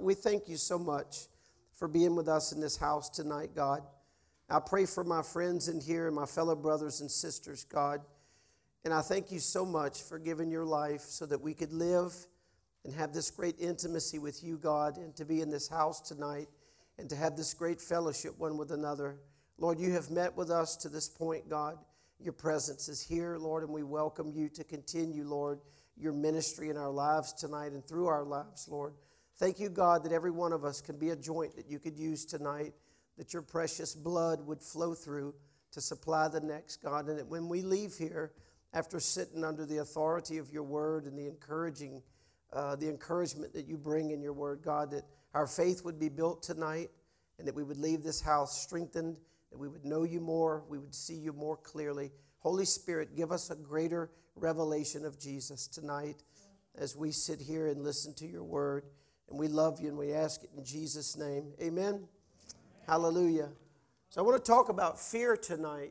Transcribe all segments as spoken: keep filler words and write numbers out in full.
we thank you so much for being with us in this house tonight, God. I pray for my friends in here and my fellow brothers and sisters, God. And I thank you so much for giving your life so that we could live and have this great intimacy with you, God, and to be in this house tonight and to have this great fellowship one with another. Lord, you have met with us to this point, God. Your presence is here, Lord, and we welcome you to continue, Lord, your ministry in our lives tonight and through our lives, Lord. Thank you, God, that every one of us can be a joint that you could use tonight, that your precious blood would flow through to supply the next, God, and that when we leave here, after sitting under the authority of your word and the encouraging, uh, the encouragement that you bring in your word, God, that our faith would be built tonight and that we would leave this house strengthened, that we would know you more, we would see you more clearly. Holy Spirit, give us a greater revelation of Jesus tonight as we sit here and listen to your word. And we love you and we ask it in Jesus' name. Amen. Amen. Hallelujah. So I want to talk about fear tonight.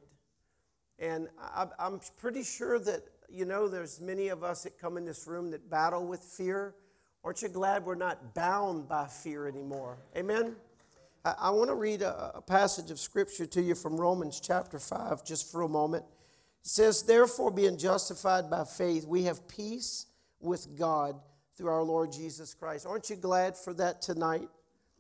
And I'm pretty sure that, you know, there's many of us that come in this room that battle with fear. Aren't you glad we're not bound by fear anymore? Amen? I want to read a passage of Scripture to you from Romans chapter five just for a moment. It says, therefore, being justified by faith, we have peace with God through our Lord Jesus Christ. Aren't you glad for that tonight?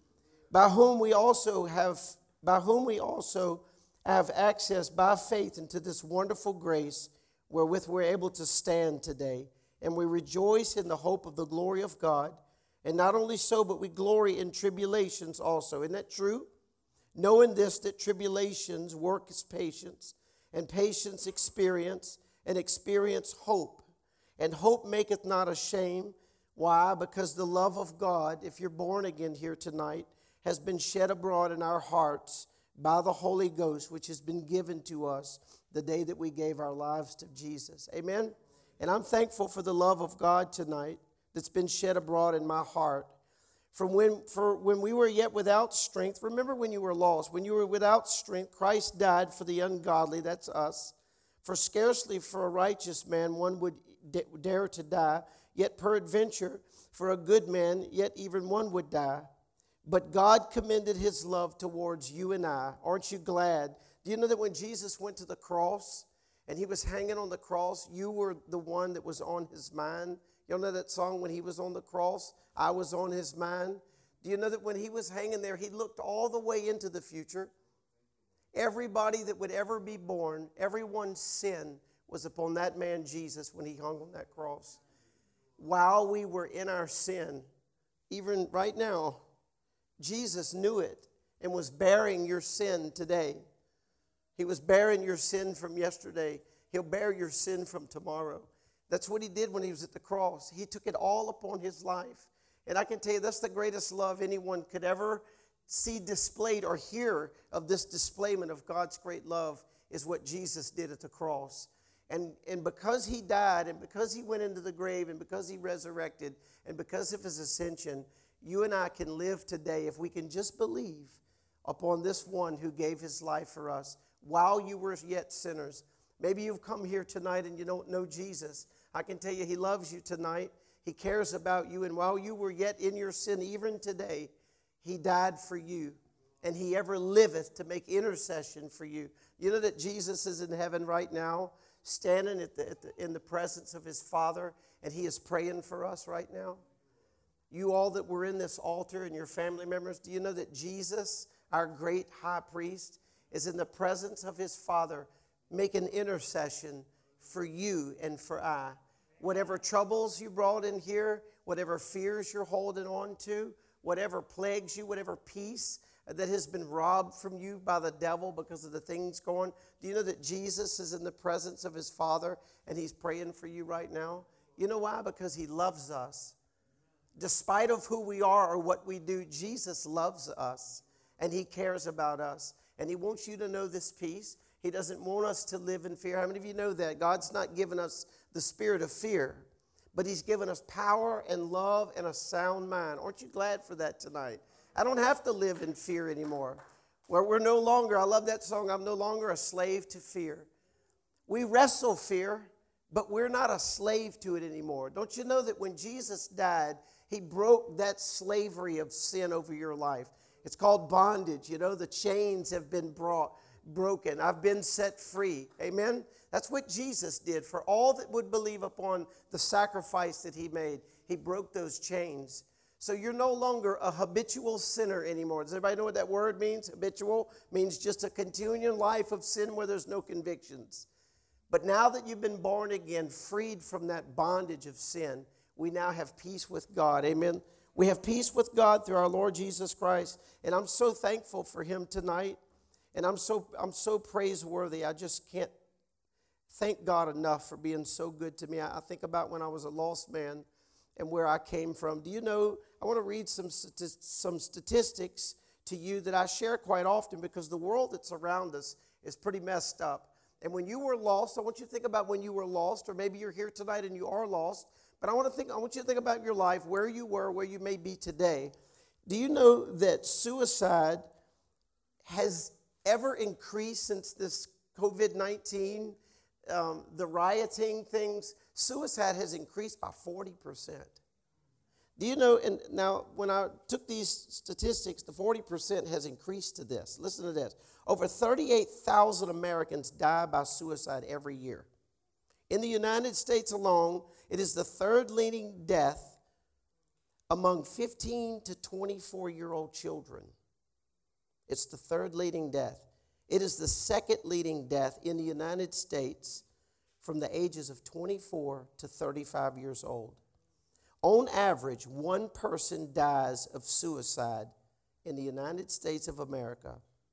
By whom we also have, by whom we also have access by faith into this wonderful grace wherewith we're able to stand today. And we rejoice in the hope of the glory of God. And not only so, but we glory in tribulations also. Isn't that true? Knowing this, that tribulations work as patience, and patience experience, and experience hope. And hope maketh not ashamed. Why? Because the love of God, if you're born again here tonight, has been shed abroad in our hearts by the Holy Ghost, which has been given to us the day that we gave our lives to Jesus. Amen? And I'm thankful for the love of God tonight that's been shed abroad in my heart. From when, for when we were yet without strength, remember when you were lost, when you were without strength, Christ died for the ungodly, that's us. For scarcely for a righteous man one would dare to die, yet peradventure for a good man, yet even one would die. But God commended his love towards you and I. Aren't you glad? Do you know that when Jesus went to the cross and he was hanging on the cross, you were the one that was on his mind? You know that song, when he was on the cross, I was on his mind? Do you know that when he was hanging there, he looked all the way into the future? Everybody that would ever be born, everyone's sin was upon that man Jesus when he hung on that cross. While we were in our sin, even right now, Jesus knew it and was bearing your sin today. He was bearing your sin from yesterday. He'll bear your sin from tomorrow. That's what he did when he was at the cross. He took it all upon his life. And I can tell you, that's the greatest love anyone could ever see displayed or hear of this displayment of God's great love is what Jesus did at the cross. And, and because he died and because he went into the grave and because he resurrected and because of his ascension, you and I can live today if we can just believe upon this one who gave his life for us while you were yet sinners. Maybe you've come here tonight and you don't know Jesus. I can tell you he loves you tonight. He cares about you. And while you were yet in your sin, even today, he died for you. And he ever liveth to make intercession for you. You know that Jesus is in heaven right now, standing at the, at the, in the presence of his Father, and he is praying for us right now? You all that were in this altar and your family members, do you know that Jesus, our great high priest, is in the presence of his Father making intercession for you and for I? Whatever troubles you brought in here, whatever fears you're holding on to, whatever plagues you, whatever peace that has been robbed from you by the devil because of the things going, do you know that Jesus is in the presence of his Father and he's praying for you right now? You know why? Because he loves us. Despite of who we are or what we do, Jesus loves us and he cares about us. And he wants you to know this peace. He doesn't want us to live in fear. How many of you know that? God's not given us the spirit of fear, but he's given us power and love and a sound mind. Aren't you glad for that tonight? I don't have to live in fear anymore. Where we're no longer, I love that song, I'm no longer a slave to fear. We wrestle fear, but we're not a slave to it anymore. Don't you know that when Jesus died, He broke that slavery of sin over your life. It's called bondage. You know, the chains have been brought, broken. I've been set free. Amen? That's what Jesus did for all that would believe upon the sacrifice that he made. He broke those chains. So you're no longer a habitual sinner anymore. Does everybody know what that word means? Habitual means just a continuing life of sin where there's no convictions. But now that you've been born again, freed from that bondage of sin, we now have peace with God. Amen? We have peace with God through our Lord Jesus Christ. And I'm so thankful for him tonight. And I'm so, I'm so praiseworthy. I just can't thank God enough for being so good to me. I, I think about when I was a lost man and where I came from. Do you know, I want to read some, some statistics to you that I share quite often because the world that's around us is pretty messed up. And when you were lost, I want you to think about when you were lost, or maybe you're here tonight and you are lost. But I want to think, I want you to think about your life, where you were, where you may be today. Do you know that suicide has ever increased since this covid nineteen, um, the rioting things? Suicide has increased by forty percent. Do you know, and now when I took these statistics, the forty percent has increased to this. Listen to this. Over thirty-eight thousand Americans die by suicide every year. In the United States alone, it is the third leading death among fifteen to twenty-four-year-old children. It's the third leading death. It is the second leading death in the United States from the ages of twenty-four to thirty-five years old. On average, one person dies of suicide in the United States of America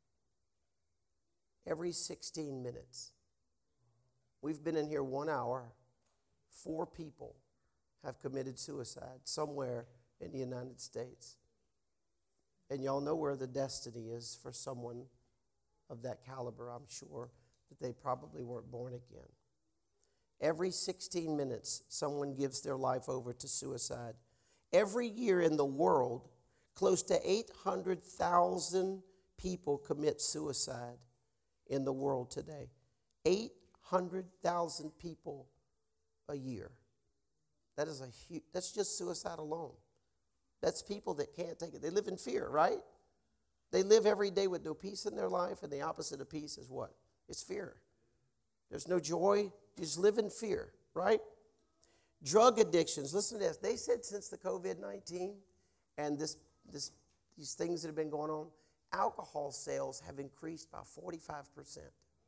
every sixteen minutes. We've been in here one hour. Four people have committed suicide somewhere in the United States. And y'all know where the destiny is for someone of that caliber. I'm sure that they probably weren't born again. Every sixteen minutes, someone gives their life over to suicide. Every year in the world, close to eight hundred thousand people commit suicide in the world today. eight hundred thousand people a year. That is a huge, that's just suicide alone. That's people that can't take it. They live in fear, right? They live every day with no peace in their life, and the opposite of peace is what? It's fear. There's no joy. You just live in fear, right? Drug addictions. Listen to this. They said since the covid nineteen and this, this, these things that have been going on, alcohol sales have increased by forty-five percent.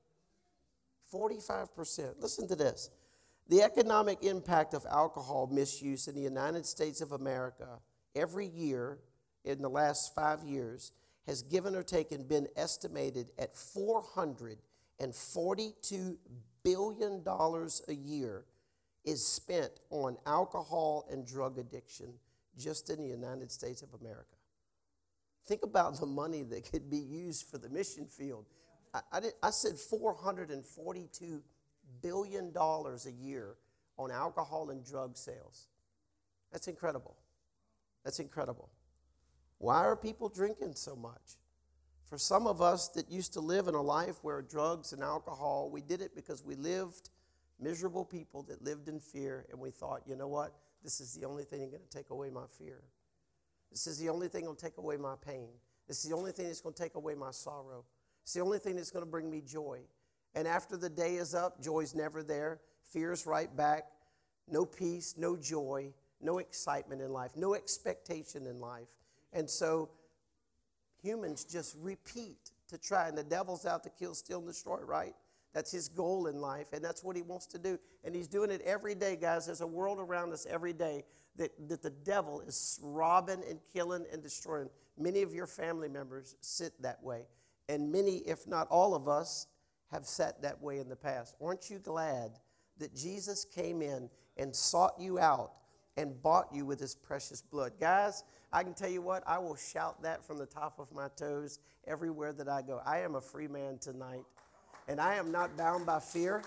forty-five percent. Listen to this. The economic impact of alcohol misuse in the United States of America every year in the last five years has given or taken been estimated at four hundred forty-two billion dollars a year is spent on alcohol and drug addiction just in the United States of America. Think about the money that could be used for the mission field. I, I, did, I said four hundred forty-two billion dollars a year on alcohol and drug sales. That's incredible. That's incredible. Why are people drinking so much? For some of us that used to live in a life where drugs and alcohol, we did it because we lived miserable people that lived in fear, and we thought, you know what? This is the only thing that's going to take away my fear. This is the only thing that will take away my pain. This is the only thing that's going to take away my sorrow. It's the only thing that's going to bring me joy. And after the day is up, joy's never there. Fear's right back. No peace, no joy, no excitement in life, no expectation in life. And so humans just repeat to try, and the devil's out to kill, steal, and destroy, right? That's his goal in life, and that's what he wants to do. And he's doing it every day, guys. There's a world around us every day that, that the devil is robbing and killing and destroying. Many of your family members sit that way, and many, if not all of us, have sat that way in the past. Aren't you glad that Jesus came in and sought you out and bought you with his precious blood? Guys, I can tell you what, I will shout that from the top of my toes everywhere that I go. I am a free man tonight, and I am not bound by fear.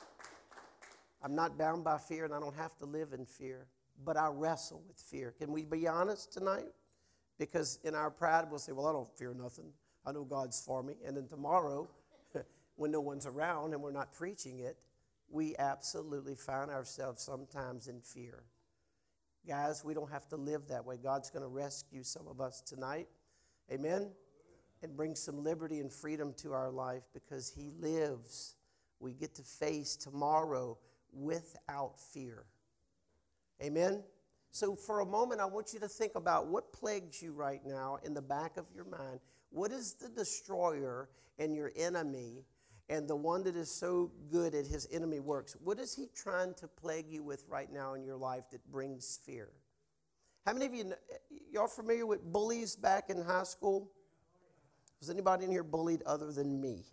I'm not bound by fear, and I don't have to live in fear, but I wrestle with fear. Can we be honest tonight? Because in our pride, we'll say, well, I don't fear nothing. I know God's for me. And then tomorrow, when no one's around and we're not preaching it, we absolutely find ourselves sometimes in fear. Guys, we don't have to live that way. God's going to rescue some of us tonight. Amen? And bring some liberty and freedom to our life because he lives. We get to face tomorrow without fear. Amen? So for a moment, I want you to think about what plagues you right now in the back of your mind. What is the destroyer and your enemy and the one that is so good at his enemy works? What is he trying to plague you with right now in your life that brings fear? How many of you, y'all familiar with bullies back in high school? Was anybody in here bullied other than me?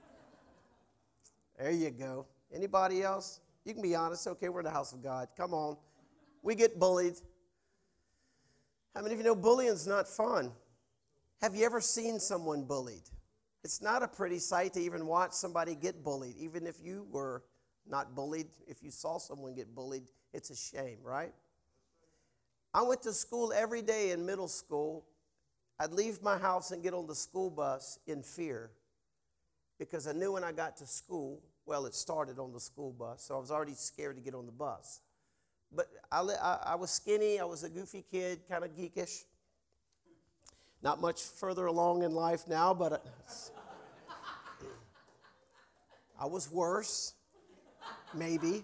There you go. Anybody else? You can be honest. Okay, we're in the house of God. Come on. We get bullied. How many of you know bullying's not fun? Have you ever seen someone bullied? It's not a pretty sight to even watch somebody get bullied. Even if you were not bullied, if you saw someone get bullied, it's a shame, right? I went to school every day in middle school. I'd leave my house and get on the school bus in fear because I knew when I got to school, well, it started on the school bus, so I was already scared to get on the bus. But I, I, I was skinny. I was a goofy kid, kind of geekish. Not much further along in life now, but I was worse, maybe.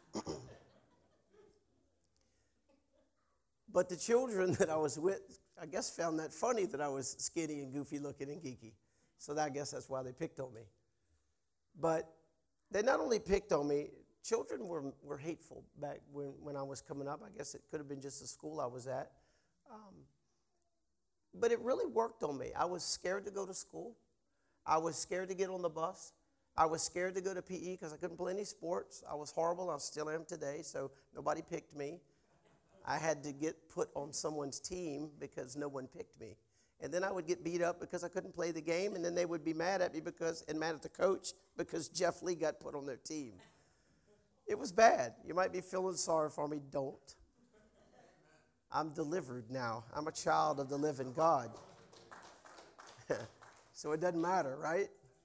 But the children that I was with, I guess, found that funny that I was skinny and goofy looking and geeky. So that, I guess that's why they picked on me. But they not only picked on me, children were, were hateful back when, when I was coming up. I guess it could have been just the school I was at. Um, but it really worked on me. I was scared to go to school. I was scared to get on the bus. I was scared to go to P E because I couldn't play any sports. I was horrible. I still am today, so nobody picked me. I had to get put on someone's team because no one picked me. And then I would get beat up because I couldn't play the game, and then they would be mad at me because, and mad at the coach because Jeff Lee got put on their team. It was bad. You might be feeling sorry for me. Don't. I'm delivered now. I'm a child of the living God. So it doesn't matter, right?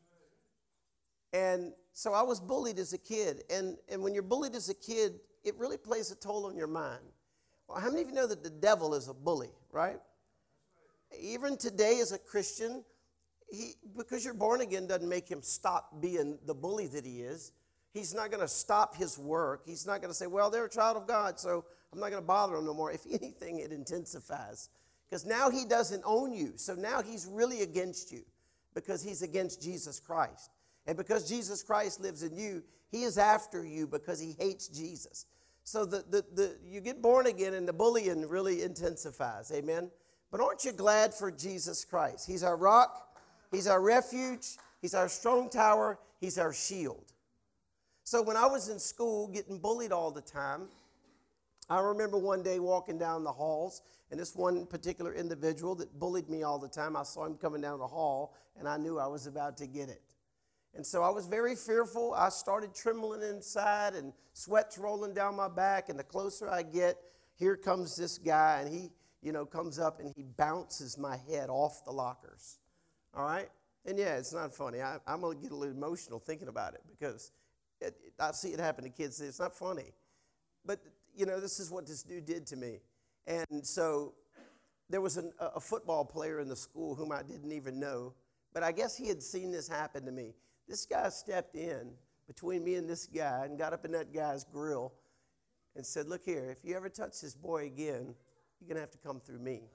And so I was bullied as a kid. And, and when you're bullied as a kid, it really plays a toll on your mind. Well, how many of you know that the devil is a bully, right? Even today as a Christian, he, because you're born again doesn't make him stop being the bully that he is. He's not going to stop his work. He's not going to say, well, they're a child of God, so I'm not going to bother them no more. If anything, it intensifies. Because now he doesn't own you. So now he's really against you because he's against Jesus Christ. And because Jesus Christ lives in you, he is after you because he hates Jesus. So the, the, the, you get born again and the bullying really intensifies. Amen? But aren't you glad for Jesus Christ? He's our rock. He's our refuge. He's our strong tower. He's our shield. So when I was in school getting bullied all the time, I remember one day walking down the halls, and this one particular individual that bullied me all the time, I saw him coming down the hall, and I knew I was about to get it. And so I was very fearful. I started trembling inside and sweats rolling down my back, and the closer I get, here comes this guy, and he, you know, comes up and he bounces my head off the lockers. All right? And yeah, it's not funny. I, I'm going to get a little emotional thinking about it because It, it, I see it happen to kids. It's not funny. But, you know, this is what this dude did to me. And so there was an, a football player in the school whom I didn't even know. But I guess he had seen this happen to me. This guy stepped in between me and this guy and got up in that guy's grill and said, look here, if you ever touch this boy again, you're going to have to come through me.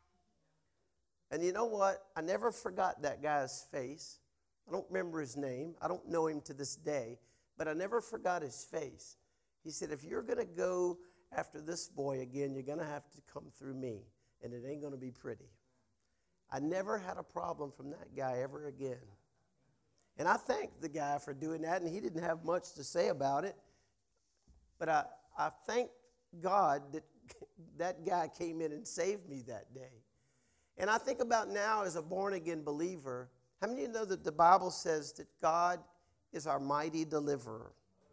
And you know what? I never forgot that guy's face. I don't remember his name. I don't know him to this day. But I never forgot his face. He said, if you're going to go after this boy again, you're going to have to come through me, and it ain't going to be pretty. I never had a problem from that guy ever again. And I thanked the guy for doing that, and he didn't have much to say about it. But I, I thank God that that guy came in and saved me that day. And I think about now as a born-again believer, how many of you know that the Bible says that God is our mighty deliverer?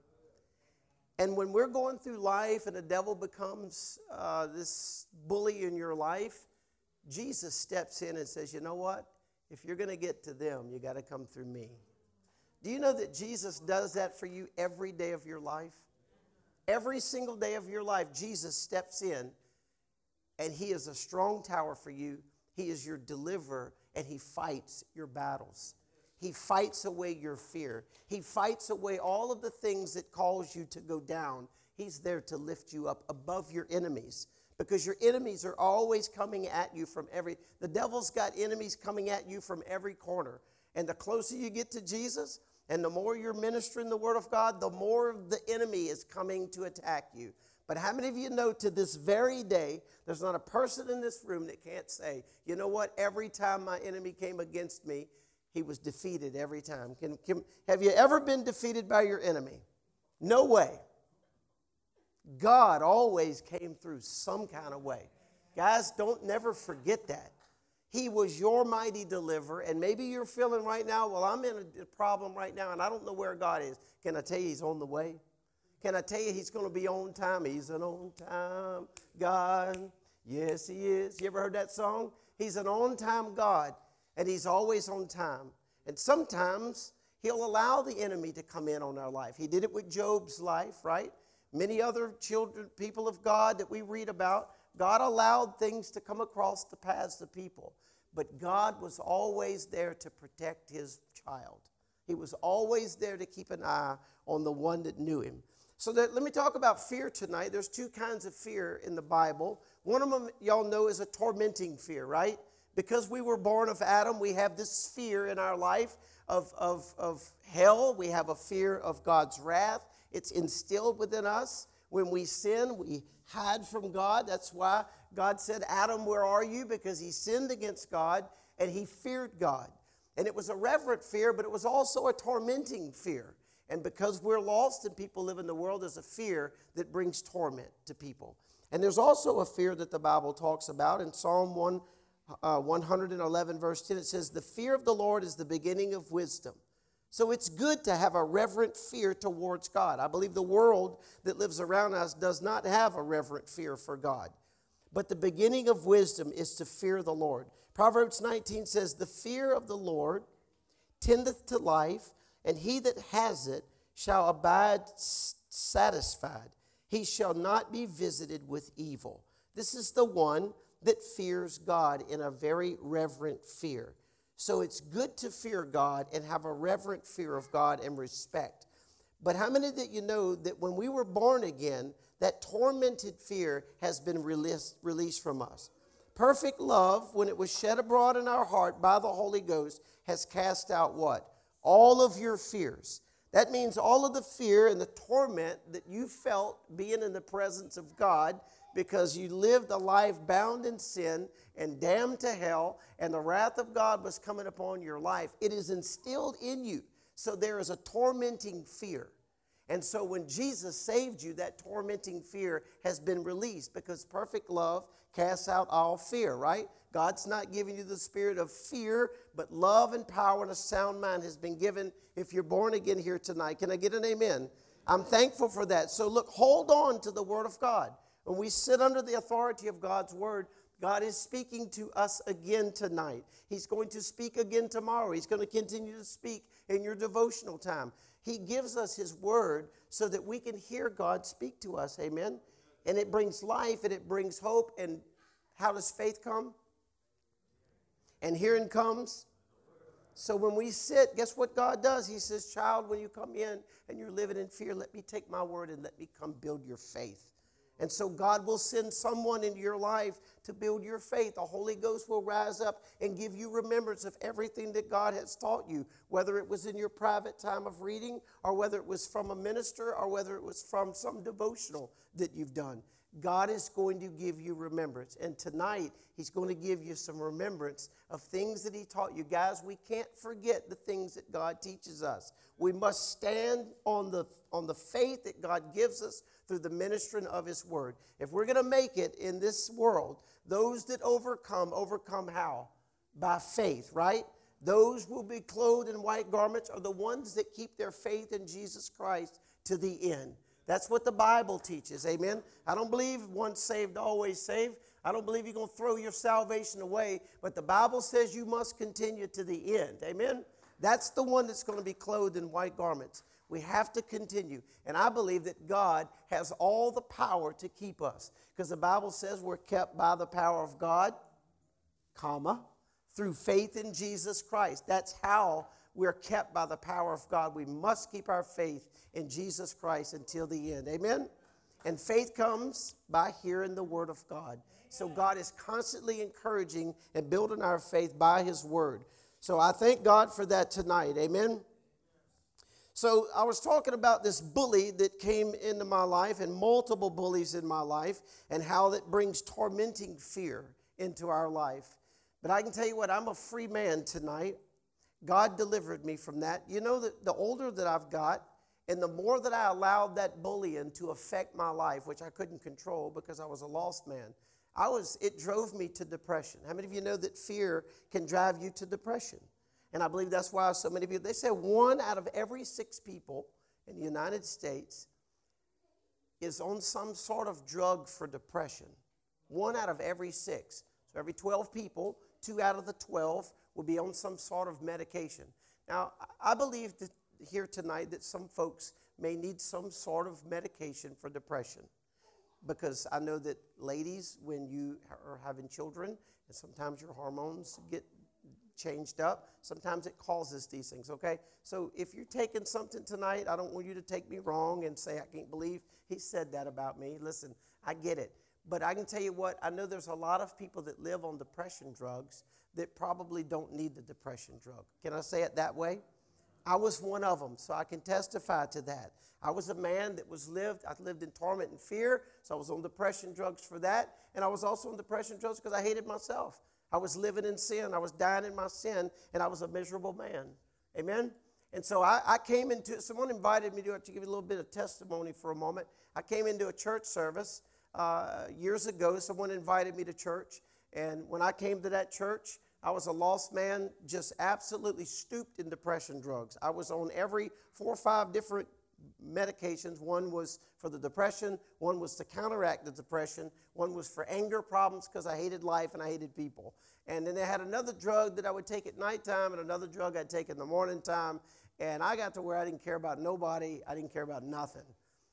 And when we're going through life and the devil becomes uh, this bully in your life, Jesus steps in and says, you know what? If you're going to get to them, you got to come through me. Do you know that Jesus does that for you every day of your life? Every single day of your life, Jesus steps in and he is a strong tower for you. He is your deliverer, and he fights your battles. He fights away your fear. He fights away all of the things that cause you to go down. He's there to lift you up above your enemies, because your enemies are always coming at you from every, the devil's got enemies coming at you from every corner. And the closer you get to Jesus, and the more you're ministering the word of God, the more the enemy is coming to attack you. But how many of you know to this very day, there's not a person in this room that can't say, you know what, every time my enemy came against me, he was defeated every time. Can, can, have you ever been defeated by your enemy? No way. God always came through some kind of way. Guys, don't never forget that. He was your mighty deliverer, and maybe you're feeling right now, well, I'm in a problem right now, and I don't know where God is. Can I tell you he's on the way? Can I tell you he's going to be on time? He's an on-time God. Yes, he is. You ever heard that song? He's an on-time God, and he's always on time. And sometimes he'll allow the enemy to come in on our life. He did it with Job's life, right? Many other children, people of God that we read about, God allowed things to come across the paths of people. But God was always there to protect his child. He was always there to keep an eye on the one that knew him. So that, let me talk about fear tonight. There's two kinds of fear in the Bible. One of them, y'all know, is a tormenting fear, right? Because we were born of Adam, we have this fear in our life of, of, of hell. We have a fear of God's wrath. It's instilled within us. When we sin, we hide from God. That's why God said, Adam, where are you? Because he sinned against God and he feared God. And it was a reverent fear, but it was also a tormenting fear. And because we're lost and people live in the world, there's a fear that brings torment to people. And there's also a fear that the Bible talks about. In Psalm one, uh, one eleven, verse ten, it says, the fear of the Lord is the beginning of wisdom. So it's good to have a reverent fear towards God. I believe the world that lives around us does not have a reverent fear for God. But the beginning of wisdom is to fear the Lord. Proverbs nineteen says, the fear of the Lord tendeth to life, and he that has it shall abide satisfied. He shall not be visited with evil. This is the one that fears God in a very reverent fear. So it's good to fear God and have a reverent fear of God and respect. But how many that you know that when we were born again, that tormented fear has been released, released from us? Perfect love, when it was shed abroad in our heart by the Holy Ghost, has cast out what? All of your fears. That means all of the fear and the torment that you felt being in the presence of God, because you lived a life bound in sin and damned to hell, and the wrath of God was coming upon your life. It is instilled in you. So there is a tormenting fear. And so when Jesus saved you, that tormenting fear has been released, because perfect love casts out all fear, right? God's not giving you the spirit of fear, but love and power and a sound mind has been given if you're born again here tonight. Can I get an amen? I'm thankful for that. So look, hold on to the word of God. When we sit under the authority of God's word, God is speaking to us again tonight. He's going to speak again tomorrow. He's going to continue to speak in your devotional time. He gives us his word so that we can hear God speak to us. Amen? And it brings life and it brings hope. And how does faith come? And hearing comes. So when we sit, guess what God does? He says, child, when you come in and you're living in fear, let me take my word and let me come build your faith. And so God will send someone into your life to build your faith. The Holy Ghost will rise up and give you remembrance of everything that God has taught you, whether it was in your private time of reading, or whether it was from a minister, or whether it was from some devotional that you've done. God is going to give you remembrance. And tonight, he's going to give you some remembrance of things that he taught you. Guys, we can't forget the things that God teaches us. We must stand on the, on the faith that God gives us through the ministering of his word. If we're going to make it in this world, those that overcome, overcome how? By faith, right? Those who will be clothed in white garments are the ones that keep their faith in Jesus Christ to the end. That's what the Bible teaches, amen? I don't believe once saved, always saved. I don't believe you're going to throw your salvation away, but the Bible says you must continue to the end, amen? That's the one that's going to be clothed in white garments. We have to continue. And I believe that God has all the power to keep us. Because the Bible says we're kept by the power of God, comma, through faith in Jesus Christ. That's how we're kept by the power of God. We must keep our faith in Jesus Christ until the end. Amen? And faith comes by hearing the word of God. So God is constantly encouraging and building our faith by his word. So I thank God for that tonight. Amen? So I was talking about this bully that came into my life and multiple bullies in my life and how that brings tormenting fear into our life. But I can tell you what, I'm a free man tonight. God delivered me from that. You know that the older that I've got and the more that I allowed that bullying to affect my life, which I couldn't control because I was a lost man, I was, it drove me to depression. How many of you know that fear can drive you to depression? And I believe that's why so many people, they say one out of every six people in the United States is on some sort of drug for depression. One out of every six. So every twelve people, two out of the twelve will be on some sort of medication. Now, I believe that here tonight that some folks may need some sort of medication for depression. Because I know that ladies, when you are having children, and sometimes your hormones get changed up, sometimes it causes these things, okay? So if you're taking something tonight, I don't want you to take me wrong and say, I can't believe he said that about me. Listen, I get it. But I can tell you what, I know there's a lot of people that live on depression drugs that probably don't need the depression drug. Can I say it that way? I was one of them, so I can testify to that. I was a man that was lived, I lived in torment and fear, so I was on depression drugs for that. And I was also on depression drugs because I hated myself. I was living in sin. I was dying in my sin, and I was a miserable man. Amen? And so I, I came into, someone invited me to, to give you a little bit of testimony for a moment. I came into a church service uh, years ago. Someone invited me to church, and when I came to that church, I was a lost man, just absolutely stooped in depression drugs. I was on every four or five different medications. One was for the depression, one was to counteract the depression, one was for anger problems because I hated life and I hated people. And then they had another drug that I would take at nighttime and another drug I'd take in the morning time. And I got to where I didn't care about nobody. I didn't care about nothing.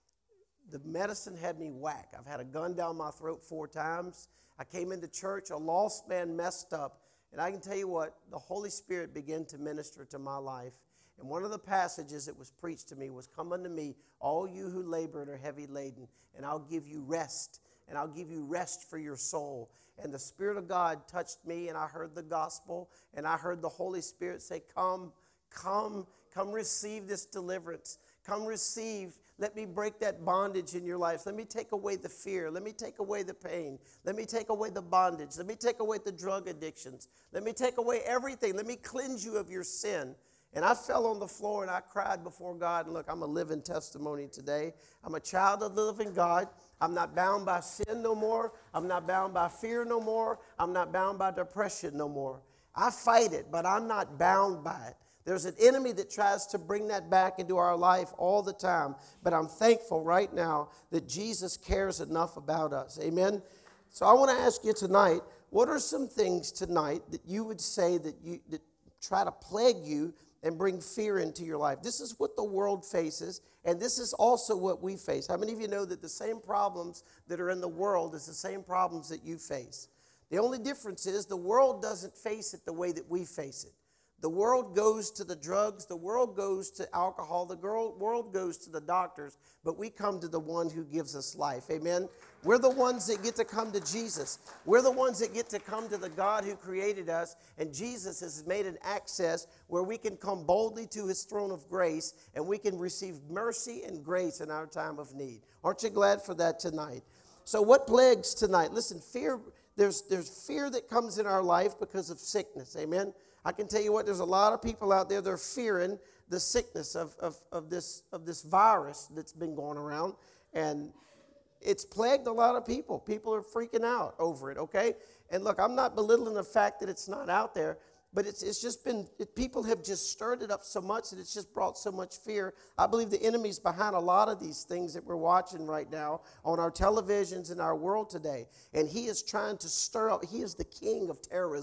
The medicine had me whack. I've had a gun down my throat four times. I came into church, a lost man, messed up. And I can tell you what, the Holy Spirit began to minister to my life. And one of the passages that was preached to me was, come unto me, all you who labor and are heavy laden, and I'll give you rest, and I'll give you rest for your soul. And the Spirit of God touched me, and I heard the gospel, and I heard the Holy Spirit say, come, come, come receive this deliverance. Come receive. Let me break that bondage in your life. Let me take away the fear. Let me take away the pain. Let me take away the bondage. Let me take away the drug addictions. Let me take away everything. Let me cleanse you of your sin. And I fell on the floor and I cried before God. And look, I'm a living testimony today. I'm a child of the living God. I'm not bound by sin no more. I'm not bound by fear no more. I'm not bound by depression no more. I fight it, but I'm not bound by it. There's an enemy that tries to bring that back into our life all the time. But I'm thankful right now that Jesus cares enough about us. Amen? So I want to ask you tonight, what are some things tonight that you would say that you that try to plague you and bring fear into your life? This is what the world faces, and this is also what we face. How many of you know that the same problems that are in the world is the same problems that you face? The only difference is the world doesn't face it the way that we face it. The world goes to the drugs, the world goes to alcohol, the world goes to the doctors, but we come to the one who gives us life. Amen? We're the ones that get to come to Jesus. We're the ones that get to come to the God who created us, and Jesus has made an access where we can come boldly to his throne of grace, and we can receive mercy and grace in our time of need. Aren't you glad for that tonight? So what plagues tonight? Listen, fear, there's, there's fear that comes in our life because of sickness. Amen? I can tell you what, there's a lot of people out there that are fearing the sickness of, of, of, this, of this virus that's been going around. And it's plagued a lot of people. People are freaking out over it, okay? And look, I'm not belittling the fact that it's not out there, but it's, it's just been, it, people have just stirred it up so much that it's just brought so much fear. I believe the enemy's behind a lot of these things that we're watching right now on our televisions in our world today. And he is trying to stir up, he is the king of terrorism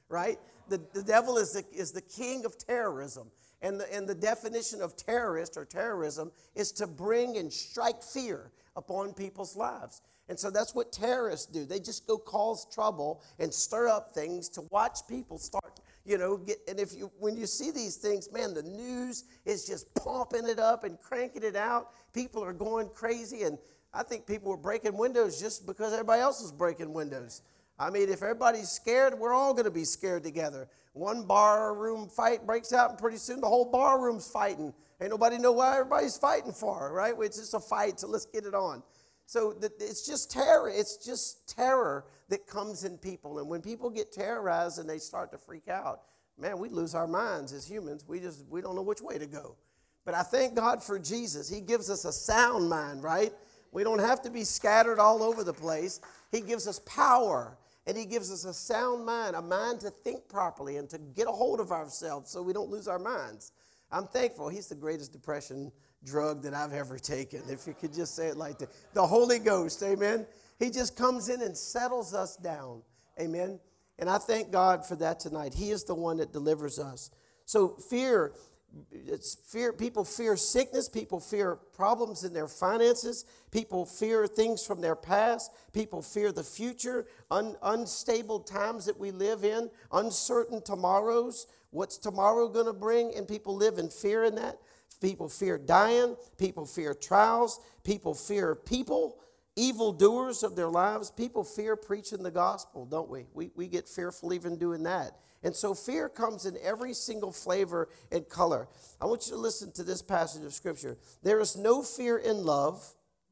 right? The, the devil is the, is the king of terrorism. And the, and the definition of terrorist or terrorism is to bring and strike fear upon people's lives. And so that's what terrorists do. They just go cause trouble and stir up things to watch people start, you know, get, and if you, when you see these things, man, the news is just pumping it up and cranking it out. People are going crazy, and I think people were breaking windows just because everybody else was breaking windows. I mean, if everybody's scared, we're all going to be scared together. One bar room fight breaks out, and pretty soon the whole bar room's fighting. Ain't nobody know why everybody's fighting for, right? It's just a fight, so let's get it on. So it's just terror. It's just terror that comes in people. And when people get terrorized and they start to freak out, man, we lose our minds as humans. We just, we don't know which way to go. But I thank God for Jesus. He gives us a sound mind, right? We don't have to be scattered all over the place. He gives us power, and he gives us a sound mind, a mind to think properly and to get a hold of ourselves so we don't lose our minds. I'm thankful. He's the greatest depression drug that I've ever taken, if you could just say it like that. The Holy Ghost, amen. He just comes in and settles us down, amen. And I thank God for that tonight. He is the one that delivers us. So fear, it's fear. People fear sickness. People fear problems in their finances. People fear things from their past. People fear the future, un, unstable times that we live in, uncertain tomorrows. What's tomorrow going to bring? And people live in fear in that. People fear dying. People fear trials. People fear people, evildoers of their lives. People fear preaching the gospel, don't we? We, we get fearful even doing that. And so fear comes in every single flavor and color. I want you to listen to this passage of Scripture. There is no fear in love,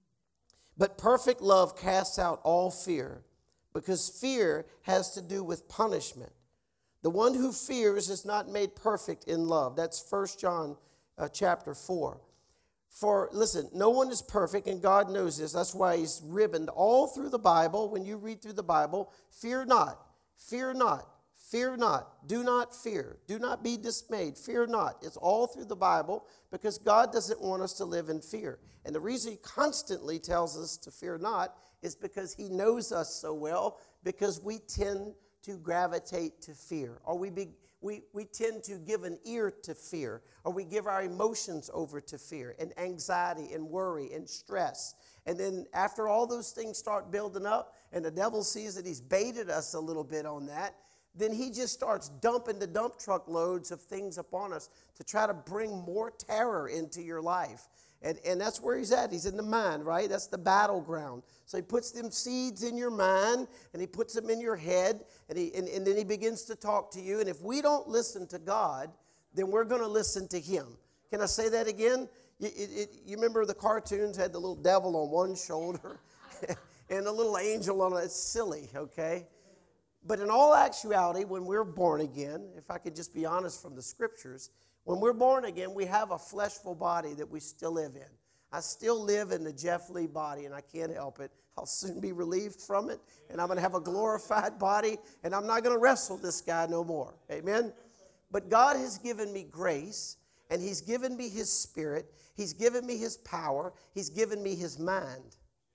but perfect love casts out all fear, because fear has to do with punishment. The one who fears is not made perfect in love. That's First John uh, chapter four. For, listen, no one is perfect, and God knows this. That's why he's ribboned all through the Bible. When you read through the Bible, fear not, fear not, fear not, do not fear, do not be dismayed, fear not. It's all through the Bible because God doesn't want us to live in fear. And the reason he constantly tells us to fear not is because he knows us so well, because we tend to gravitate to fear, or we be, we, we tend to give an ear to fear, or we give our emotions over to fear and anxiety and worry and stress. And then after all those things start building up and the devil sees that he's baited us a little bit on that, then he just starts dumping the dump truck loads of things upon us to try to bring more terror into your life. And, and that's where he's at. He's in the mind, right? That's the battleground. So he puts them seeds in your mind, and he puts them in your head, and, he, and, and then he begins to talk to you. And if we don't listen to God, then we're going to listen to him. Can I say that again? You, it, it, you remember the cartoons had the little devil on one shoulder and a little angel on it. It's silly, okay? But in all actuality, when we're born again, if I could just be honest from the scriptures, when we're born again, we have a fleshful body that we still live in. I still live in the Jeff Lee body, and I can't help it. I'll soon be relieved from it, and I'm going to have a glorified body, and I'm not going to wrestle this guy no more. Amen? But God has given me grace, and he's given me his spirit. He's given me his power. He's given me his mind.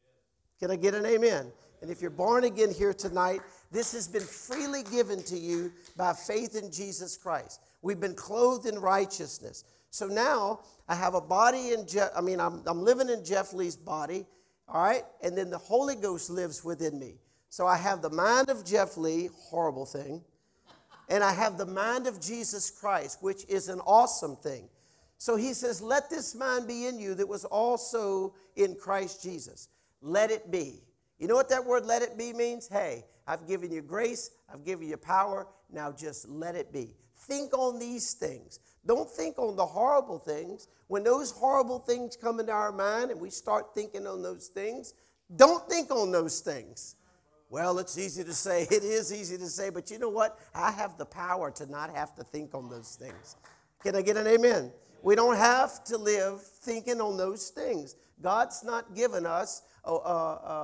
Can I get an amen? And if you're born again here tonight, this has been freely given to you by faith in Jesus Christ. We've been clothed in righteousness. So now I have a body in Jeff, I mean, I'm, I'm living in Jeff Lee's body, all right? And then the Holy Ghost lives within me. So I have the mind of Jeff Lee, horrible thing. And I have the mind of Jesus Christ, which is an awesome thing. So he says, let this mind be in you that was also in Christ Jesus. Let it be. You know what that word let it be means? Hey, I've given you grace. I've given you power. Now just let it be. Think on these things. Don't think on the horrible things. When those horrible things come into our mind and we start thinking on those things, don't think on those things. Well, it's easy to say. It is easy to say. But you know what? I have the power to not have to think on those things. Can I get an amen? We don't have to live thinking on those things. God's not given us a, a, a,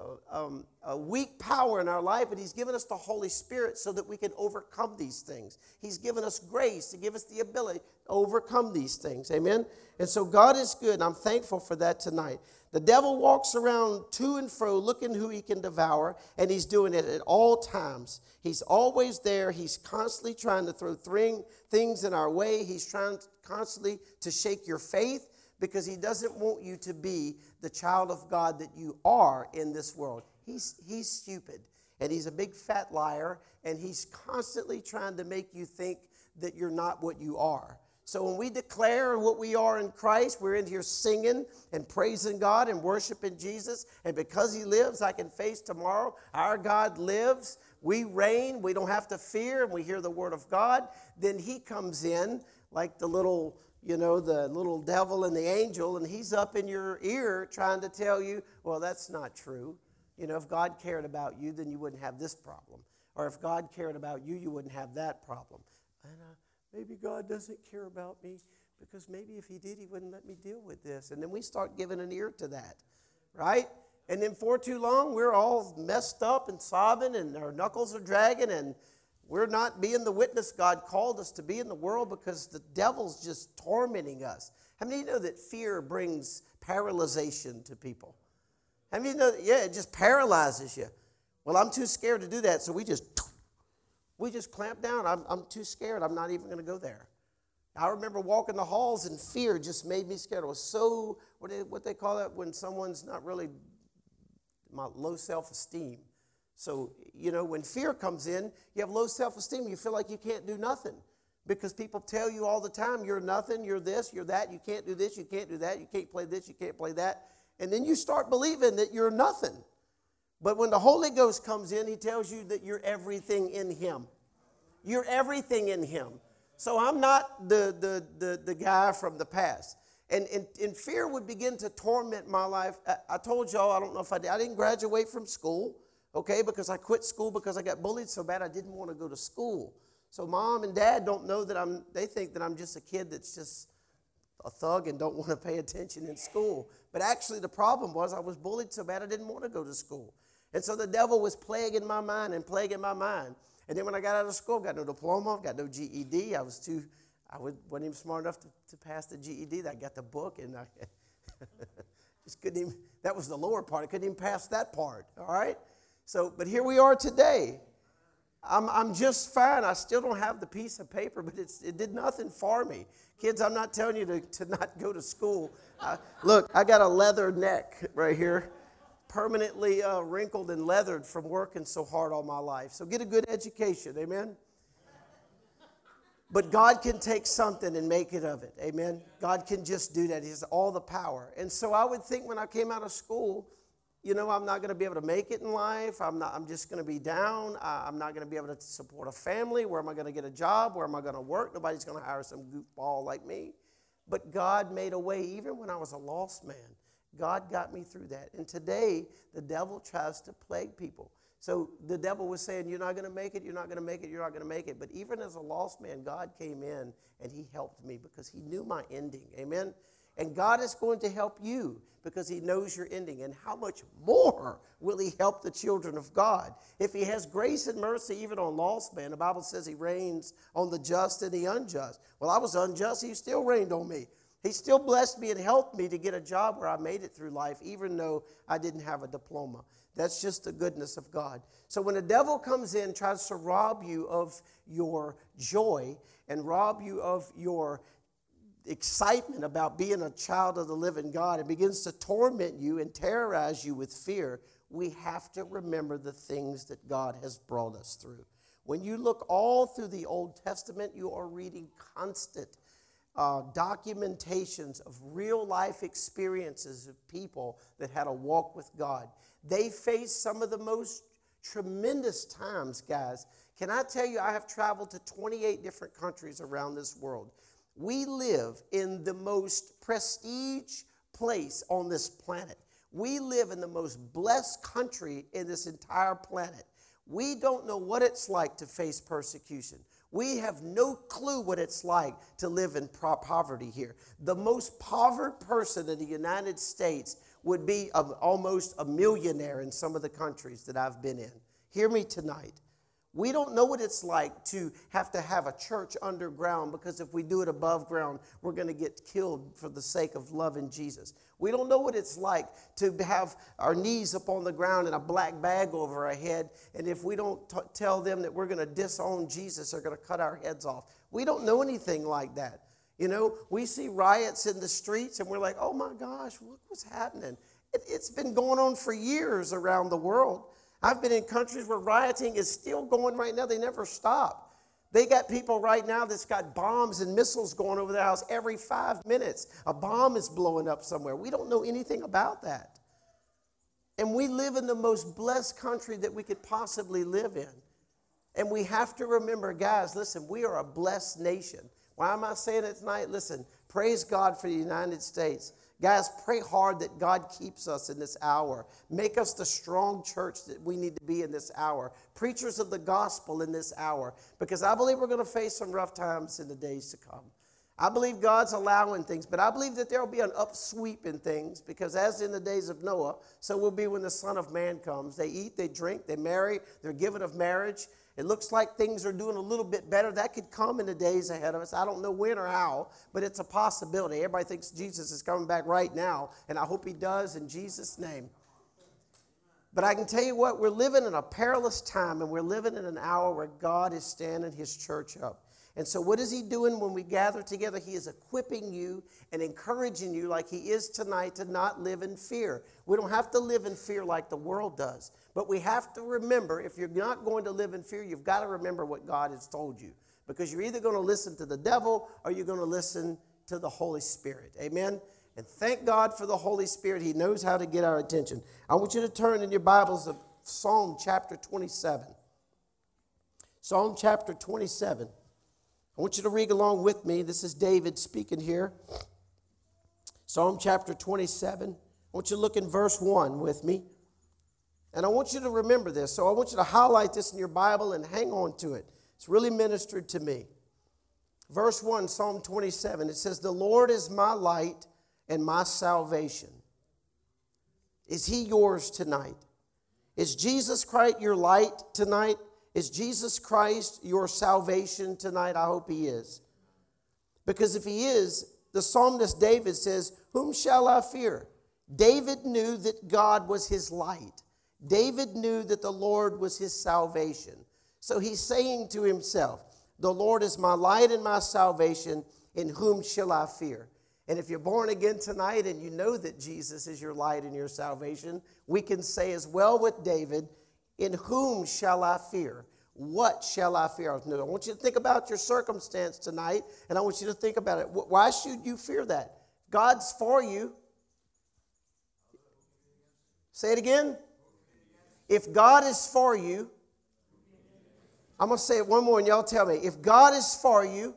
a, um, a weak power in our life, but he's given us the Holy Spirit so that we can overcome these things. He's given us grace to give us the ability to overcome these things. Amen? And so God is good, and I'm thankful for that tonight. The devil walks around to and fro looking who he can devour, and he's doing it at all times. He's always there. He's constantly trying to throw things in our way. He's trying constantly to shake your faith, because he doesn't want you to be the child of God that you are in this world. He's, he's stupid, and he's a big fat liar, and he's constantly trying to make you think that you're not what you are. So when we declare what we are in Christ, we're in here singing and praising God and worshiping Jesus, and because he lives, I can face tomorrow. Our God lives. We reign. We don't have to fear, and we hear the word of God. Then he comes in like the little... you know, the little devil and the angel, and he's up in your ear trying to tell you, well, that's not true. You know, if God cared about you, then you wouldn't have this problem. Or if God cared about you, you wouldn't have that problem. And uh, maybe God doesn't care about me, because maybe if he did, he wouldn't let me deal with this. And then we start giving an ear to that, right? And then for too long, we're all messed up and sobbing, and our knuckles are dragging, and we're not being the witness God called us to be in the world, because the devil's just tormenting us. How many of you know that fear brings paralyzation to people? How many of you know that, yeah, it just paralyzes you? Well, I'm too scared to do that, so we just, we just clamp down. I'm, I'm too scared. I'm not even going to go there. I remember walking the halls, and fear just made me scared. It was so, what they, what they call that when someone's not really, my low self-esteem. So, you know, when fear comes in, you have low self-esteem. You feel like you can't do nothing, because people tell you all the time, you're nothing, you're this, you're that, you can't do this, you can't do that, you can't play this, you can't play that. And then you start believing that you're nothing. But when the Holy Ghost comes in, he tells you that you're everything in him. You're everything in him. So I'm not the, the, the, the guy from the past. And, and, and fear would begin to torment my life. I, I told y'all, I don't know if I did, I didn't graduate from school. Okay, because I quit school because I got bullied so bad I didn't want to go to school. So mom and dad don't know that I'm, they think that I'm just a kid that's just a thug and don't want to pay attention in school. But actually the problem was I was bullied so bad I didn't want to go to school. And so the devil was plaguing my mind and plaguing my mind. And then when I got out of school, got no diploma, got no G E D. I was too, I wasn't even smart enough to, to pass the G E D. I got the book, and I just couldn't even, that was the lower part. I couldn't even pass that part, all right? So, but here we are today. I'm, I'm just fine. I still don't have the piece of paper, but it's, it did nothing for me. Kids, I'm not telling you to, to not go to school. Uh, look, I got a leather neck right here, permanently uh, wrinkled and leathered from working so hard all my life. So get a good education, amen? But God can take something and make it of it, amen? God can just do that. He has all the power. And so I would think when I came out of school, you know, I'm not going to be able to make it in life. I'm not. I'm just going to be down. I'm not going to be able to support a family. Where am I going to get a job? Where am I going to work? Nobody's going to hire some goofball like me. But God made a way even when I was a lost man. God got me through that. And today, the devil tries to plague people. So the devil was saying, you're not going to make it, you're not going to make it, you're not going to make it. But even as a lost man, God came in and he helped me because he knew my ending. Amen? And God is going to help you because he knows your ending. And how much more will he help the children of God? If he has grace and mercy even on lost men, the Bible says he reigns on the just and the unjust. Well, I was unjust. He still reigned on me. He still blessed me and helped me to get a job where I made it through life, even though I didn't have a diploma. That's just the goodness of God. So when the devil comes in, tries to rob you of your joy and rob you of your excitement about being a child of the living God, and begins to torment you and terrorize you with fear, we have to remember the things that God has brought us through. When you look all through the Old Testament, you are reading constant uh, documentations of real life experiences of people that had a walk with God. They faced some of the most tremendous times, guys. Can I tell you, I have traveled to twenty-eight different countries around this world. We live in the most prestige place on this planet. We live in the most blessed country in this entire planet. We don't know what it's like to face persecution. We have no clue what it's like to live in poverty here. The most impoverished person in the United States would be a, almost a millionaire in some of the countries that I've been in. Hear me tonight. We don't know what it's like to have to have a church underground, because if we do it above ground, we're going to get killed for the sake of loving Jesus. We don't know what it's like to have our knees up on the ground and a black bag over our head, and if we don't t- tell them that we're going to disown Jesus, they're going to cut our heads off. We don't know anything like that. You know, we see riots in the streets and we're like, oh my gosh, look what's happening. It, it's been going on for years around the world. I've been in countries where rioting is still going right now. They never stop. They got people right now that's got bombs and missiles going over their house every five minutes. A bomb is blowing up somewhere. We don't know anything about that. And we live in the most blessed country that we could possibly live in. And we have to remember, guys, listen, we are a blessed nation. Why am I saying it tonight? Listen, praise God for the United States. Guys, pray hard that God keeps us in this hour. Make us the strong church that we need to be in this hour. Preachers of the gospel in this hour. Because I believe we're going to face some rough times in the days to come. I believe God's allowing things, but I believe that there will be an upsweep in things, because as in the days of Noah, so will be when the Son of Man comes. They eat, they drink, they marry, they're given of marriage. It looks like things are doing a little bit better. That could come in the days ahead of us. I don't know when or how, but it's a possibility. Everybody thinks Jesus is coming back right now, and I hope he does in Jesus' name. But I can tell you what, we're living in a perilous time, and we're living in an hour where God is standing his church up. And so what is he doing when we gather together? He is equipping you and encouraging you like he is tonight to not live in fear. We don't have to live in fear like the world does. But we have to remember, if you're not going to live in fear, you've got to remember what God has told you. Because you're either going to listen to the devil or you're going to listen to the Holy Spirit. Amen? And thank God for the Holy Spirit. He knows how to get our attention. I want you to turn in your Bibles to Psalm chapter twenty-seven. Psalm chapter twenty-seven. I want you to read along with me. This is David speaking here. Psalm chapter twenty-seven. I want you to look in verse one with me. And I want you to remember this. So I want you to highlight this in your Bible and hang on to it. It's really ministered to me. Verse one, Psalm twenty-seven. It says, "The Lord is my light and my salvation." Is he yours tonight? Is Jesus Christ your light tonight? Is Jesus Christ your salvation tonight? I hope he is. Because if he is, the psalmist David says, "Whom shall I fear?" David knew that God was his light. David knew that the Lord was his salvation. So he's saying to himself, "The Lord is my light and my salvation. In whom shall I fear?" And if you're born again tonight and you know that Jesus is your light and your salvation, we can say as well with David, "In whom shall I fear?" What shall I fear? I want you to think about your circumstance tonight, and I want you to think about it. Why should you fear that? God's for you. Say it again. If God is for you, I'm going to say it one more and y'all tell me. If God is for you,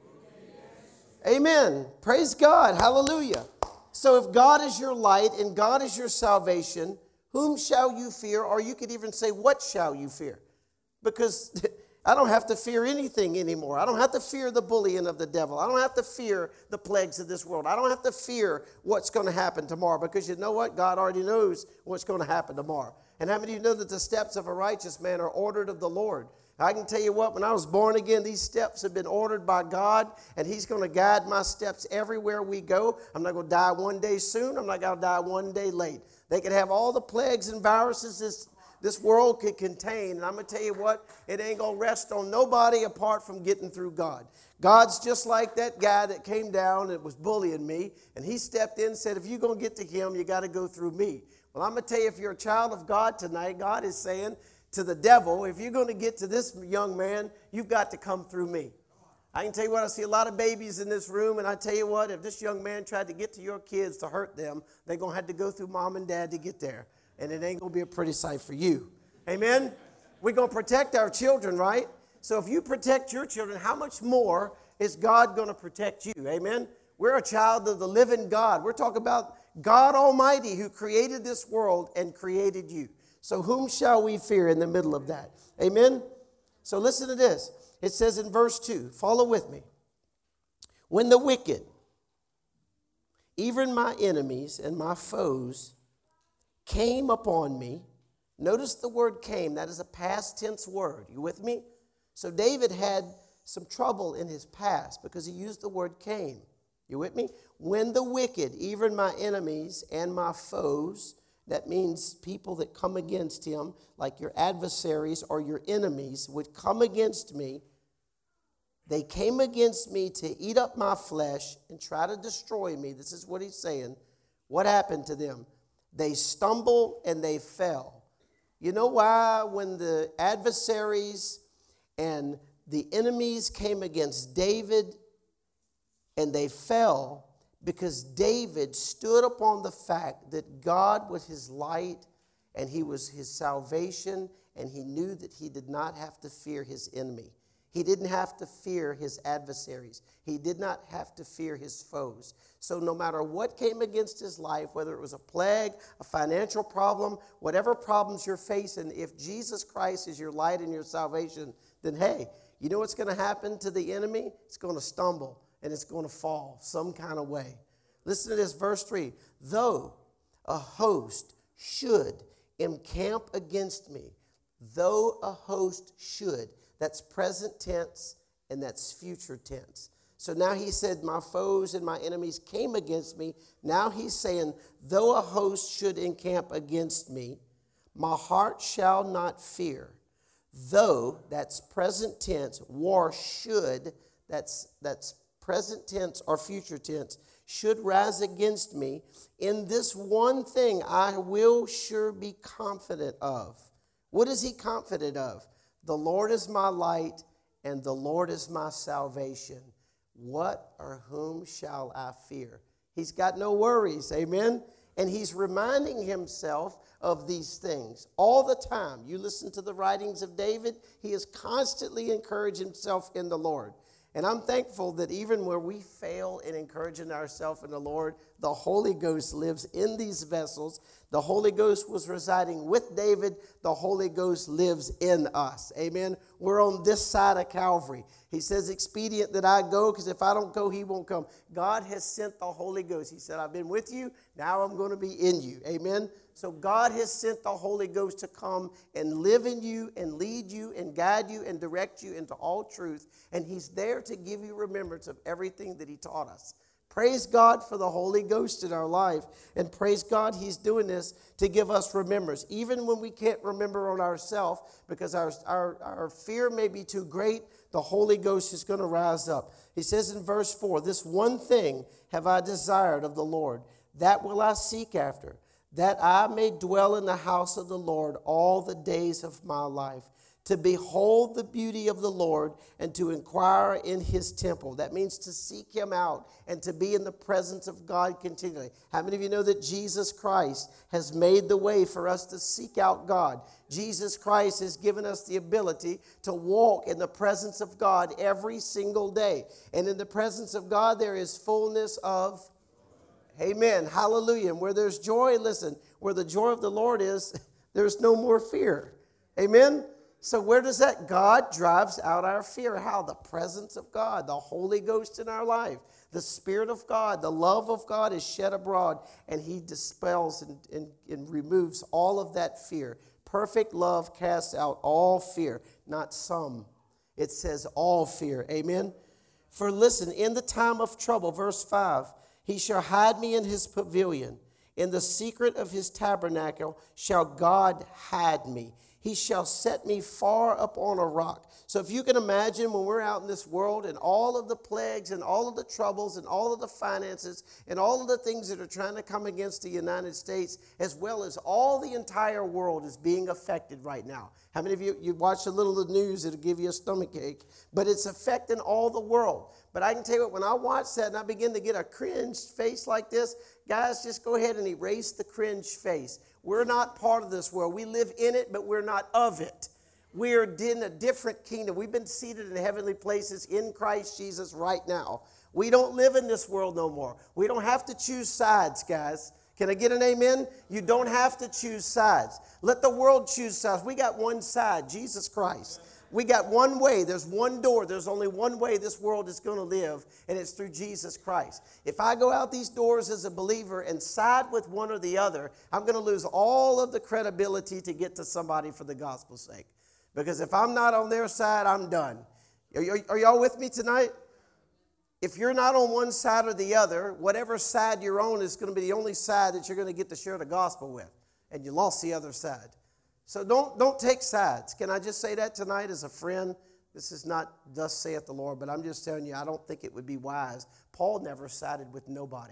amen. Praise God. Hallelujah. So if God is your light and God is your salvation, whom shall you fear? Or you could even say, what shall you fear? Because I don't have to fear anything anymore. I don't have to fear the bullying of the devil. I don't have to fear the plagues of this world. I don't have to fear what's going to happen tomorrow, because you know what? God already knows what's going to happen tomorrow. And how many of you know that the steps of a righteous man are ordered of the Lord? I can tell you what, when I was born again, these steps have been ordered by God, and he's going to guide my steps everywhere we go. I'm not going to die one day soon. I'm not going to die one day late. They could have all the plagues and viruses this, this world could contain, and I'm going to tell you what, it ain't going to rest on nobody apart from getting through God. God's just like that guy that came down and was bullying me, and he stepped in and said, if you're going to get to him, you got to go through me. Well, I'm going to tell you, if you're a child of God tonight, God is saying to the devil, if you're going to get to this young man, you've got to come through me. I can tell you what, I see a lot of babies in this room, and I tell you what, if this young man tried to get to your kids to hurt them, they're going to have to go through mom and dad to get there, and it ain't going to be a pretty sight for you. Amen? We're going to protect our children, right? So if you protect your children, how much more is God going to protect you? Amen? We're a child of the living God. We're talking about God Almighty, who created this world and created you. So whom shall we fear in the middle of that? Amen? So listen to this. It says in verse two, follow with me. When the wicked, even my enemies and my foes came upon me. Notice the word came. That is a past tense word. You with me? So David had some trouble in his past because he used the word came. You with me? When the wicked, even my enemies and my foes, that means people that come against him, like your adversaries or your enemies, would come against me. They came against me to eat up my flesh and try to destroy me. This is what he's saying. What happened to them? They stumbled and they fell. You know why when the adversaries and the enemies came against David and they fell? Because David stood upon the fact that God was his light and he was his salvation, and he knew that he did not have to fear his enemy. He didn't have to fear his adversaries. He did not have to fear his foes. So no matter what came against his life, whether it was a plague, a financial problem, whatever problems you're facing, if Jesus Christ is your light and your salvation, then hey, you know what's going to happen to the enemy? It's going to stumble and it's going to fall some kind of way. Listen to this, verse three. Though a host should encamp against me, though a host should. That's present tense and that's future tense. So now he said, my foes and my enemies came against me. Now he's saying, though a host should encamp against me, my heart shall not fear. Though, that's present tense, war should, that's, that's present tense or future tense, should rise against me. In this one thing I will sure be confident of. What is he confident of? The Lord is my light, and the Lord is my salvation. What or whom shall I fear? He's got no worries, amen? And he's reminding himself of these things all the time. You listen to the writings of David, he is constantly encouraging himself in the Lord. And I'm thankful that even where we fail in encouraging ourselves in the Lord, the Holy Ghost lives in these vessels. The Holy Ghost was residing with David. The Holy Ghost lives in us. Amen. We're on this side of Calvary. He says, expedient that I go, because if I don't go, he won't come. God has sent the Holy Ghost. He said, I've been with you. Now I'm going to be in you. Amen. So God has sent the Holy Ghost to come and live in you and lead you and guide you and direct you into all truth. And he's there to give you remembrance of everything that he taught us. Praise God for the Holy Ghost in our life. And praise God, he's doing this to give us remembrance. Even when we can't remember on ourselves because our, our, our fear may be too great, the Holy Ghost is going to rise up. He says in verse four, this one thing have I desired of the Lord, that will I seek after, that I may dwell in the house of the Lord all the days of my life, to behold the beauty of the Lord and to inquire in his temple. That means to seek him out and to be in the presence of God continually. How many of you know that Jesus Christ has made the way for us to seek out God? Jesus Christ has given us the ability to walk in the presence of God every single day. And in the presence of God, there is fullness of amen. Hallelujah. And where there's joy, listen, where the joy of the Lord is, there's no more fear. Amen. So where does that? God drives out our fear. How? The presence of God, the Holy Ghost in our life, the Spirit of God, the love of God is shed abroad, and he dispels and, and, and removes all of that fear. Perfect love casts out all fear, not some. It says all fear. Amen. For listen, in the time of trouble, verse five, he shall hide me in his pavilion. In the secret of his tabernacle shall God hide me. He shall set me far up on a rock. So if you can imagine when we're out in this world and all of the plagues and all of the troubles and all of the finances and all of the things that are trying to come against the United States, as well as all the entire world is being affected right now. How many of you, you watch a little of the news, it'll give you a stomach ache, but it's affecting all the world. But I can tell you what, when I watch that and I begin to get a cringe face like this, guys, just go ahead and erase the cringe face. We're not part of this world. We live in it, but we're not of it. We're in a different kingdom. We've been seated in heavenly places in Christ Jesus right now. We don't live in this world no more. We don't have to choose sides, guys. Can I get an amen? You don't have to choose sides. Let the world choose sides. We got one side, Jesus Christ. We got one way. There's one door. There's only one way this world is going to live, and it's through Jesus Christ. If I go out these doors as a believer and side with one or the other, I'm going to lose all of the credibility to get to somebody for the gospel's sake. Because if I'm not on their side, I'm done. Are, y- are y'all with me tonight? If you're not on one side or the other, whatever side you're on is going to be the only side that you're going to get to share the gospel with. And you lost the other side. So don't, don't take sides. Can I just say that tonight as a friend? This is not thus saith the Lord, but I'm just telling you, I don't think it would be wise. Paul never sided with nobody.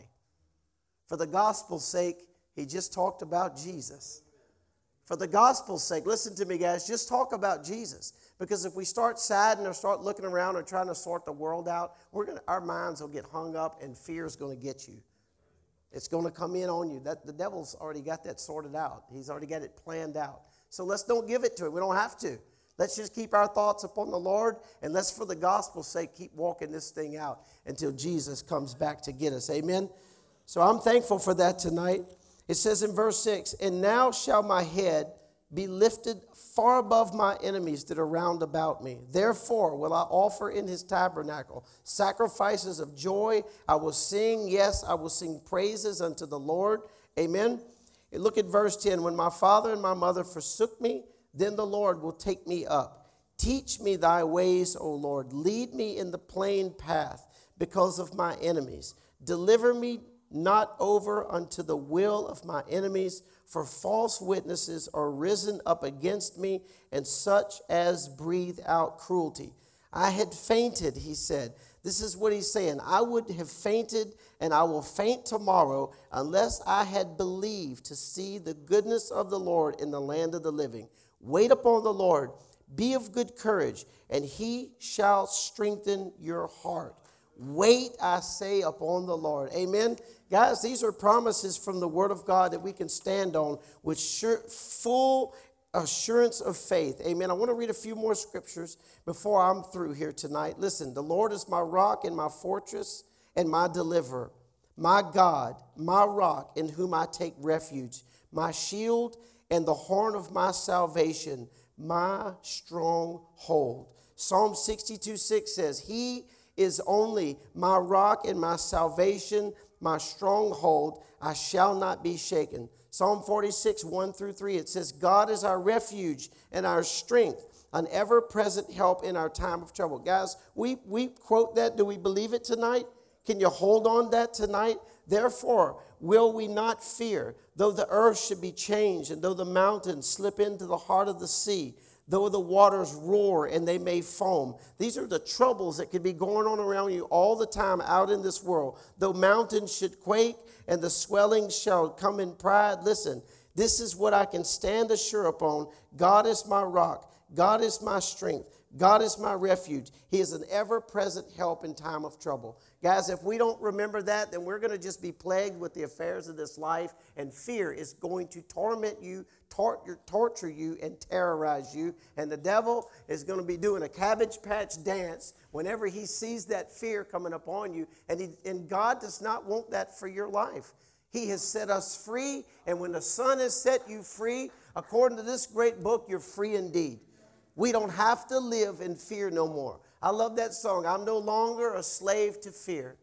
For the gospel's sake, he just talked about Jesus. For the gospel's sake, listen to me, guys, just talk about Jesus. Because if we start siding or start looking around or trying to sort the world out, we're gonna, our minds will get hung up and fear is going to get you. It's going to come in on you. That, the devil's already got that sorted out. He's already got it planned out. So let's don't give it to him. We don't have to. Let's just keep our thoughts upon the Lord, and let's, for the gospel's sake, keep walking this thing out until Jesus comes back to get us. Amen? So I'm thankful for that tonight. It says in verse six, and now shall my head be lifted far above my enemies that are round about me. Therefore will I offer in his tabernacle sacrifices of joy. I will sing, yes, I will sing praises unto the Lord. Amen. And look at verse ten. When my father and my mother forsook me, then the Lord will take me up. Teach me thy ways, O Lord. Lead me in the plain path because of my enemies. Deliver me not over unto the will of my enemies, for false witnesses are risen up against me, and such as breathe out cruelty. I had fainted, he said. This is what he's saying. I would have fainted, and I will faint tomorrow, unless I had believed to see the goodness of the Lord in the land of the living. Wait upon the Lord. Be of good courage, and he shall strengthen your heart. Wait, I say, upon the Lord. Amen. Guys, these are promises from the Word of God that we can stand on with sure, full assurance of faith. Amen. I want to read a few more scriptures before I'm through here tonight. Listen, the Lord is my rock and my fortress and my deliverer, my God, my rock in whom I take refuge, my shield and the horn of my salvation, my stronghold. Psalm sixty-two six says, he is only my rock and my salvation, my stronghold, I shall not be shaken. Psalm forty-six, one through three, it says, God is our refuge and our strength, an ever-present help in our time of trouble. Guys, we, we quote that. Do we believe it tonight? Can you hold on that tonight? Therefore, will we not fear, though the earth should be changed, and though the mountains slip into the heart of the sea, though the waters roar and they may foam. These are the troubles that could be going on around you all the time out in this world. Though mountains should quake and the swelling shall come in pride. Listen, this is what I can stand assure upon. God is my rock. God is my strength. God is my refuge. He is an ever-present help in time of trouble. Guys, if we don't remember that, then we're going to just be plagued with the affairs of this life, and fear is going to torment you, tor- torture you, and terrorize you. And the devil is going to be doing a Cabbage Patch dance whenever he sees that fear coming upon you. And, he, and God does not want that for your life. He has set us free, and when the Son has set you free, according to this great book, you're free indeed. We don't have to live in fear no more. I love that song. I'm no longer a slave to fear.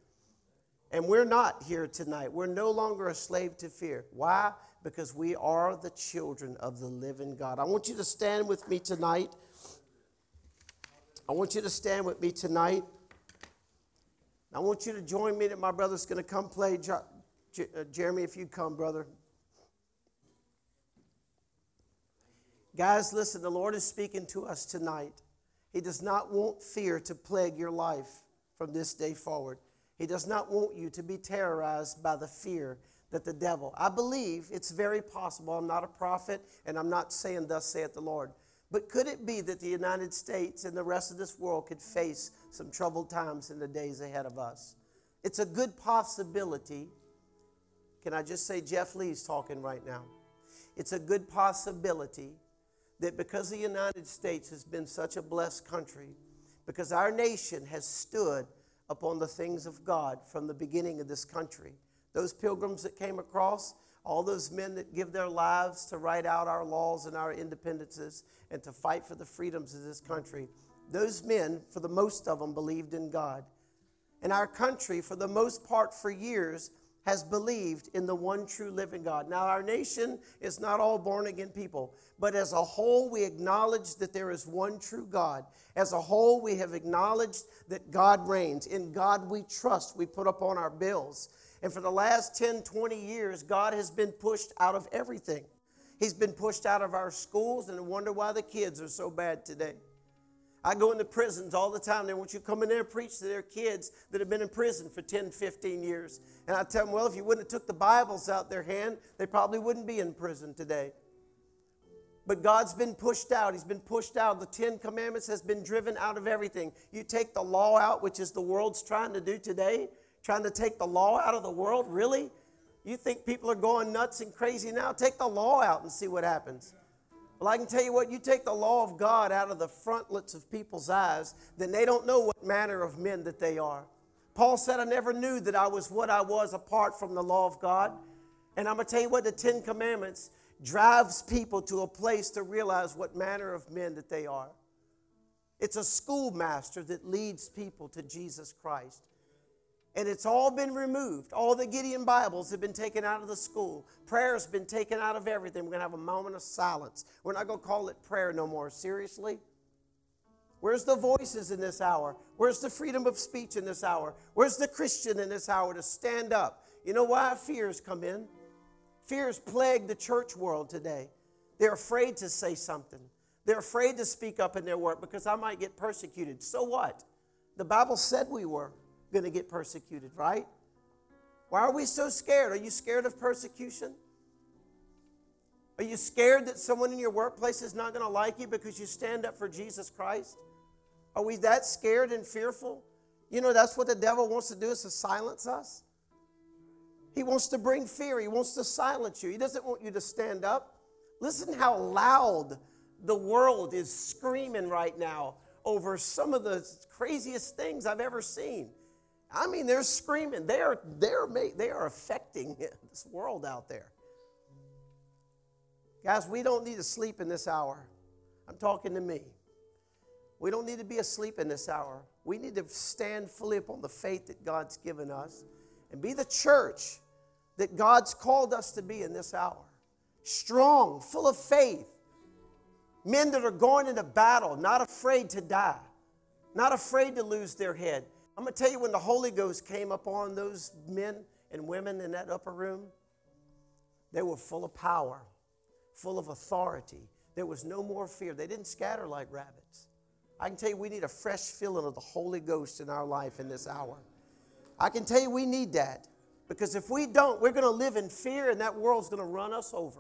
And we're not here tonight. We're no longer a slave to fear. Why? Because we are the children of the living God. I want you to stand with me tonight. I want you to stand with me tonight. I want you to join me that my brother's going to come play. Jeremy, if you come, brother. Guys, listen, the Lord is speaking to us tonight. He does not want fear to plague your life from this day forward. He does not want you to be terrorized by the fear that the devil. I believe it's very possible. I'm not a prophet, and I'm not saying thus saith the Lord. But could it be that the United States and the rest of this world could face some troubled times in the days ahead of us? It's a good possibility. Can I just say Jeff Lee's talking right now? It's a good possibility that because the United States has been such a blessed country, because our nation has stood upon the things of God from the beginning of this country. Those pilgrims that came across, all those men that give their lives to write out our laws and our independences and to fight for the freedoms of this country, those men, for the most of them, believed in God. And our country, for the most part, for years, has believed in the one true living God. Now, our nation is not all born-again people, but as a whole, we acknowledge that there is one true God. As a whole, we have acknowledged that God reigns. In God we trust, we put up on our bills. And for the last ten, twenty years, God has been pushed out of everything. He's been pushed out of our schools, and I wonder why the kids are so bad today. I go into prisons all the time. They want you to come in there and preach to their kids that have been in prison for ten, fifteen years. And I tell them, well, if you wouldn't have took the Bibles out their hand, they probably wouldn't be in prison today. But God's been pushed out. He's been pushed out. The Ten Commandments has been driven out of everything. You take the law out, which is the world's trying to do today, trying to take the law out of the world, really? You think people are going nuts and crazy now? Take the law out and see what happens. Well, I can tell you what, you take the law of God out of the frontlets of people's eyes, then they don't know what manner of men that they are. Paul said, I never knew that I was what I was apart from the law of God. And I'm going to tell you what, the Ten Commandments drives people to a place to realize what manner of men that they are. It's a schoolmaster that leads people to Jesus Christ. And it's all been removed. All the Gideon Bibles have been taken out of the school. Prayer's been taken out of everything. We're going to have a moment of silence. We're not going to call it prayer no more. Seriously? Where's the voices in this hour? Where's the freedom of speech in this hour? Where's the Christian in this hour to stand up? You know why fears come in? Fears plague the church world today. They're afraid to say something. They're afraid to speak up in their work because I might get persecuted. So what? The Bible said we were going to get persecuted, right? Why are we so scared? Are you scared of persecution? Are you scared that someone in your workplace is not going to like you because you stand up for Jesus Christ? Are we that scared and fearful? You know, that's what the devil wants to do, is to silence us. He wants to bring fear. He wants to silence you. He doesn't want you to stand up. Listen how loud the world is screaming right now over some of the craziest things I've ever seen. I mean, they're screaming. They are, they are, they are affecting this world out there. Guys, we don't need to sleep in this hour. I'm talking to me. We don't need to be asleep in this hour. We need to stand fully upon the faith that God's given us and be the church that God's called us to be in this hour. Strong, full of faith. Men that are going into battle, not afraid to die, not afraid to lose their head. I'm going to tell you, when the Holy Ghost came upon those men and women in that upper room, they were full of power, full of authority. There was no more fear. They didn't scatter like rabbits. I can tell you, we need a fresh filling of the Holy Ghost in our life in this hour. I can tell you we need that, because if we don't, we're going to live in fear, and that world's going to run us over.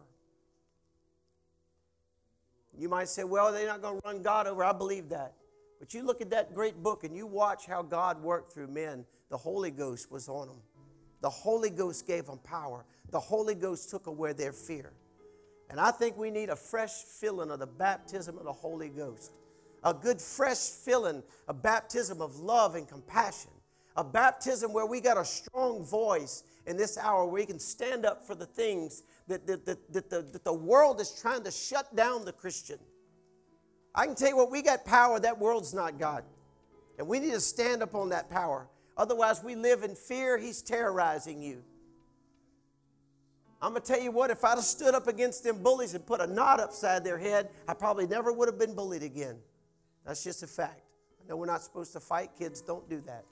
You might say, well, they're not going to run God over. I believe that. But you look at that great book and you watch how God worked through men. The Holy Ghost was on them. The Holy Ghost gave them power. The Holy Ghost took away their fear. And I think we need a fresh filling of the baptism of the Holy Ghost. A good fresh filling, a baptism of love and compassion. A baptism where we got a strong voice in this hour, where we can stand up for the things that, that, that, that, the, that the world is trying to shut down the Christian. I can tell you what, we got power. That world's not God. And we need to stand up on that power. Otherwise, we live in fear. He's terrorizing you. I'm going to tell you what, if I'd have stood up against them bullies and put a knot upside their head, I probably never would have been bullied again. That's just a fact. I know we're not supposed to fight. Kids, don't do that.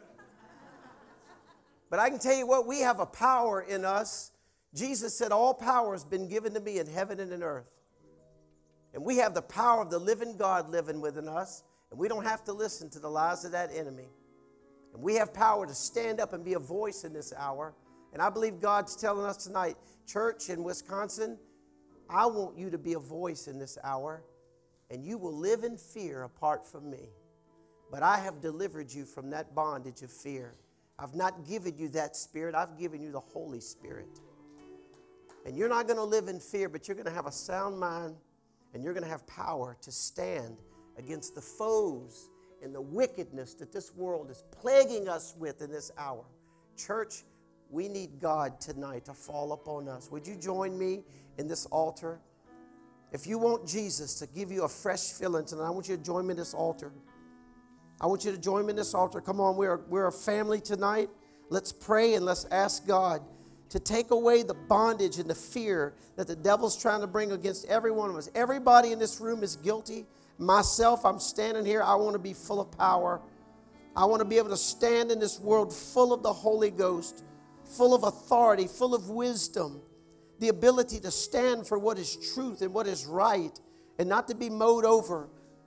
But I can tell you what, we have a power in us. Jesus said, all power has been given to me in heaven and in earth. And we have the power of the living God living within us. And we don't have to listen to the lies of that enemy. And we have power to stand up and be a voice in this hour. And I believe God's telling us tonight, church in Wisconsin, I want you to be a voice in this hour. And you will live in fear apart from me. But I have delivered you from that bondage of fear. I've not given you that spirit. I've given you the Holy Spirit. And you're not going to live in fear, but you're going to have a sound mind. And you're going to have power to stand against the foes and the wickedness that this world is plaguing us with in this hour. Church, We need God tonight to fall upon us. Would you join me in this altar? If you want Jesus to give you a fresh filling tonight, I want you to join me in this altar. I want you to join me in this altar. Come on, we're, we're a family tonight. Let's pray and let's ask God to take away the bondage and the fear that the devil's trying to bring against every one of us. Everybody in this room is guilty. Myself, I'm standing here. I want to be full of power. I want to be able to stand in this world full of the Holy Ghost, full of authority, full of wisdom, the ability to stand for what is truth and what is right and not to be mowed over.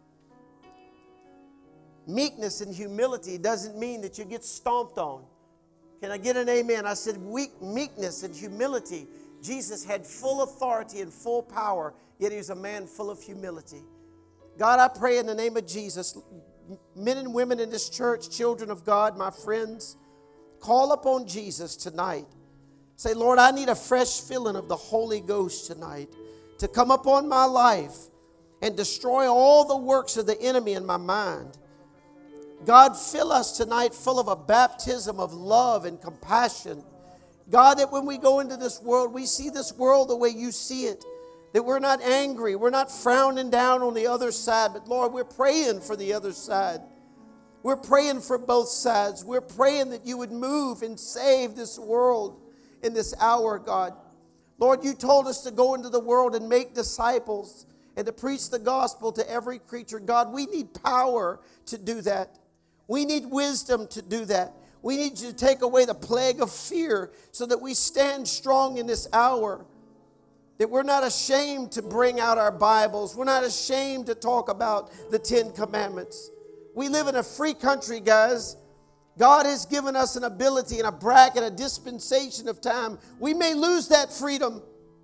Meekness and humility doesn't mean that you get stomped on. Can I get an amen? I said weak, meekness and humility. Jesus had full authority and full power, yet he was a man full of humility. God, I pray in the name of Jesus, men and women in this church, children of God, my friends, call upon Jesus tonight. Say, Lord, I need a fresh filling of the Holy Ghost tonight to come upon my life and destroy all the works of the enemy in my mind. God, fill us tonight full of a baptism of love and compassion. God, that when we go into this world, we see this world the way you see it. That we're not angry, we're not frowning down on the other side, but Lord, we're praying for the other side. We're praying for both sides. We're praying that you would move and save this world in this hour, God. Lord, you told us to go into the world and make disciples and to preach the gospel to every creature. God, we need power to do that. We need wisdom to do that. We need you to take away the plague of fear so that we stand strong in this hour. That we're not ashamed to bring out our Bibles. We're not ashamed to talk about the Ten Commandments. We live in a free country, guys. God has given us an ability and a bracket, a dispensation of time. We may lose that freedom.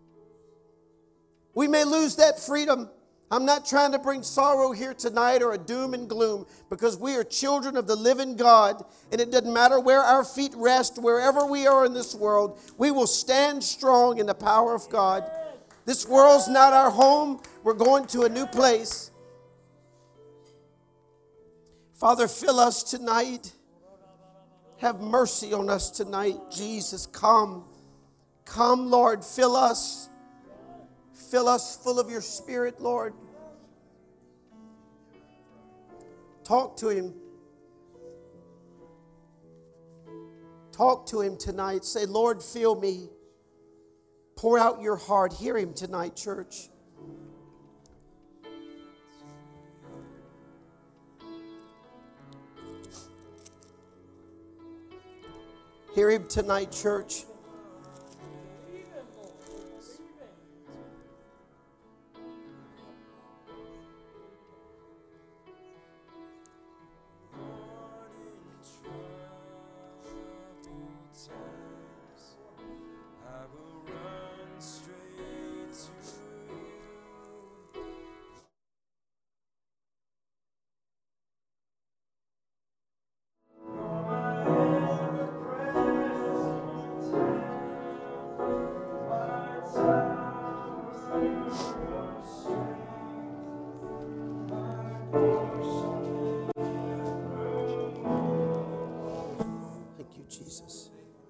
We may lose that freedom. I'm not trying to bring sorrow here tonight or a doom and gloom, because we are children of the living God, and it doesn't matter where our feet rest, wherever we are in this world, we will stand strong in the power of God. This world's not our home. We're going to a new place. Father, fill us tonight. Have mercy on us tonight. Jesus, come. Come, Lord, fill us. Fill us full of your Spirit, Lord. Talk to him. Talk to him tonight. Say, Lord, fill me. Pour out your heart. Hear him tonight, church. Hear him tonight, church. Jesus.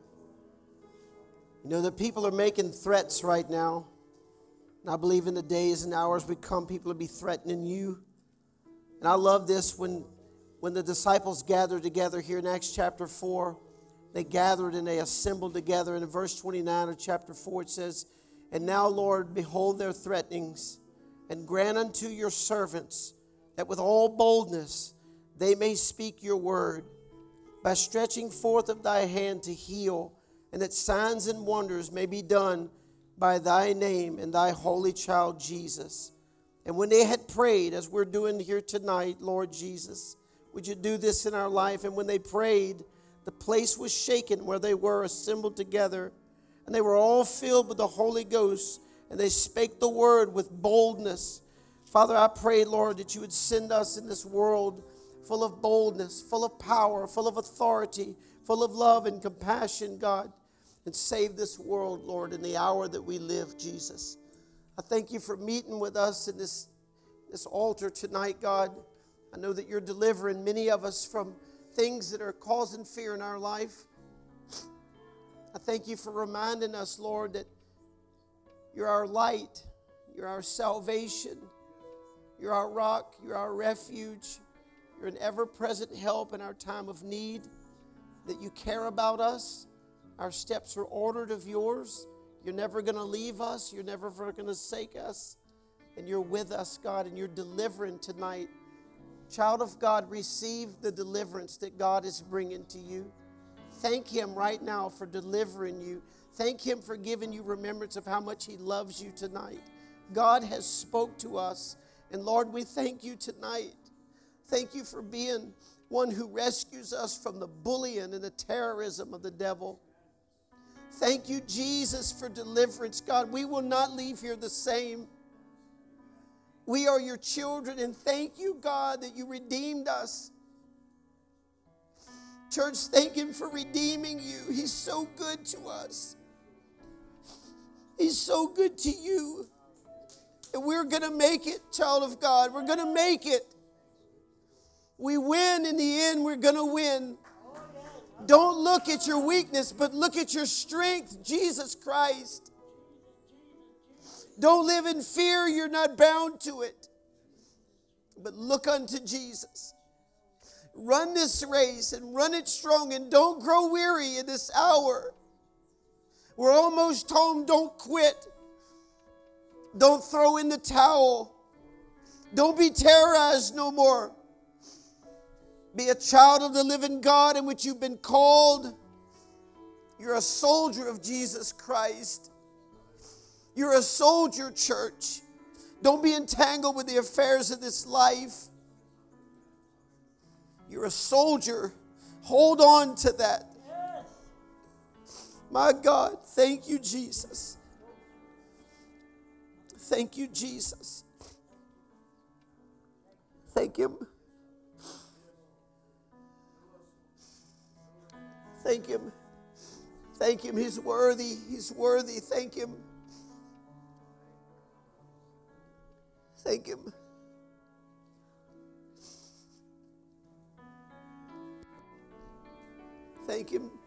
You know that people are making threats right now. And I believe in the days and hours we come, people will be threatening you. And I love this when, when the disciples gathered together here in Acts chapter four. They gathered and they assembled together. And in verse twenty-nine of chapter four it says, "And now, Lord, behold their threatenings, and grant unto your servants that with all boldness they may speak your word, by stretching forth of thy hand to heal, and that signs and wonders may be done by thy name and thy holy child Jesus." And when they had prayed, as we're doing here tonight, Lord Jesus, would you do this in our life? And when they prayed, the place was shaken where they were assembled together, and they were all filled with the Holy Ghost, and they spake the word with boldness. Father, I pray, Lord, that you would send us in this world full of boldness, full of power, full of authority, full of love and compassion, God, and save this world, Lord, in the hour that we live, Jesus. I thank you for meeting with us in this, this altar tonight, God. I know that you're delivering many of us from things that are causing fear in our life. I thank you for reminding us, Lord, that you're our light, you're our salvation, you're our rock, you're our refuge, you're an ever-present help in our time of need, that you care about us. Our steps are ordered of yours. You're never going to leave us. You're never going to forsake us. And you're with us, God, and you're delivering tonight. Child of God, receive the deliverance that God is bringing to you. Thank Him right now for delivering you. Thank Him for giving you remembrance of how much He loves you tonight. God has spoke to us. And Lord, we thank you tonight. Thank you for being one who rescues us from the bullying and the terrorism of the devil. Thank you, Jesus, for deliverance. God, we will not leave here the same. We are your children, and thank you, God, that you redeemed us. Church, thank Him for redeeming you. He's so good to us. He's so good to you. And we're going to make it, child of God. We're going to make it. We win in the end. We're going to win. Don't look at your weakness, but look at your strength, Jesus Christ. Don't live in fear. You're not bound to it. But look unto Jesus. Run this race and run it strong, and don't grow weary in this hour. We're almost home. Don't quit. Don't throw in the towel. Don't be terrorized no more. Be a child of the living God in which you've been called. You're a soldier of Jesus Christ. You're a soldier, church. Don't be entangled with the affairs of this life. You're a soldier. Hold on to that. My God, thank you, Jesus. Thank you, Jesus. Thank Him. Thank Him. Thank Him. He's worthy. He's worthy. Thank Him. Thank Him. Thank Him.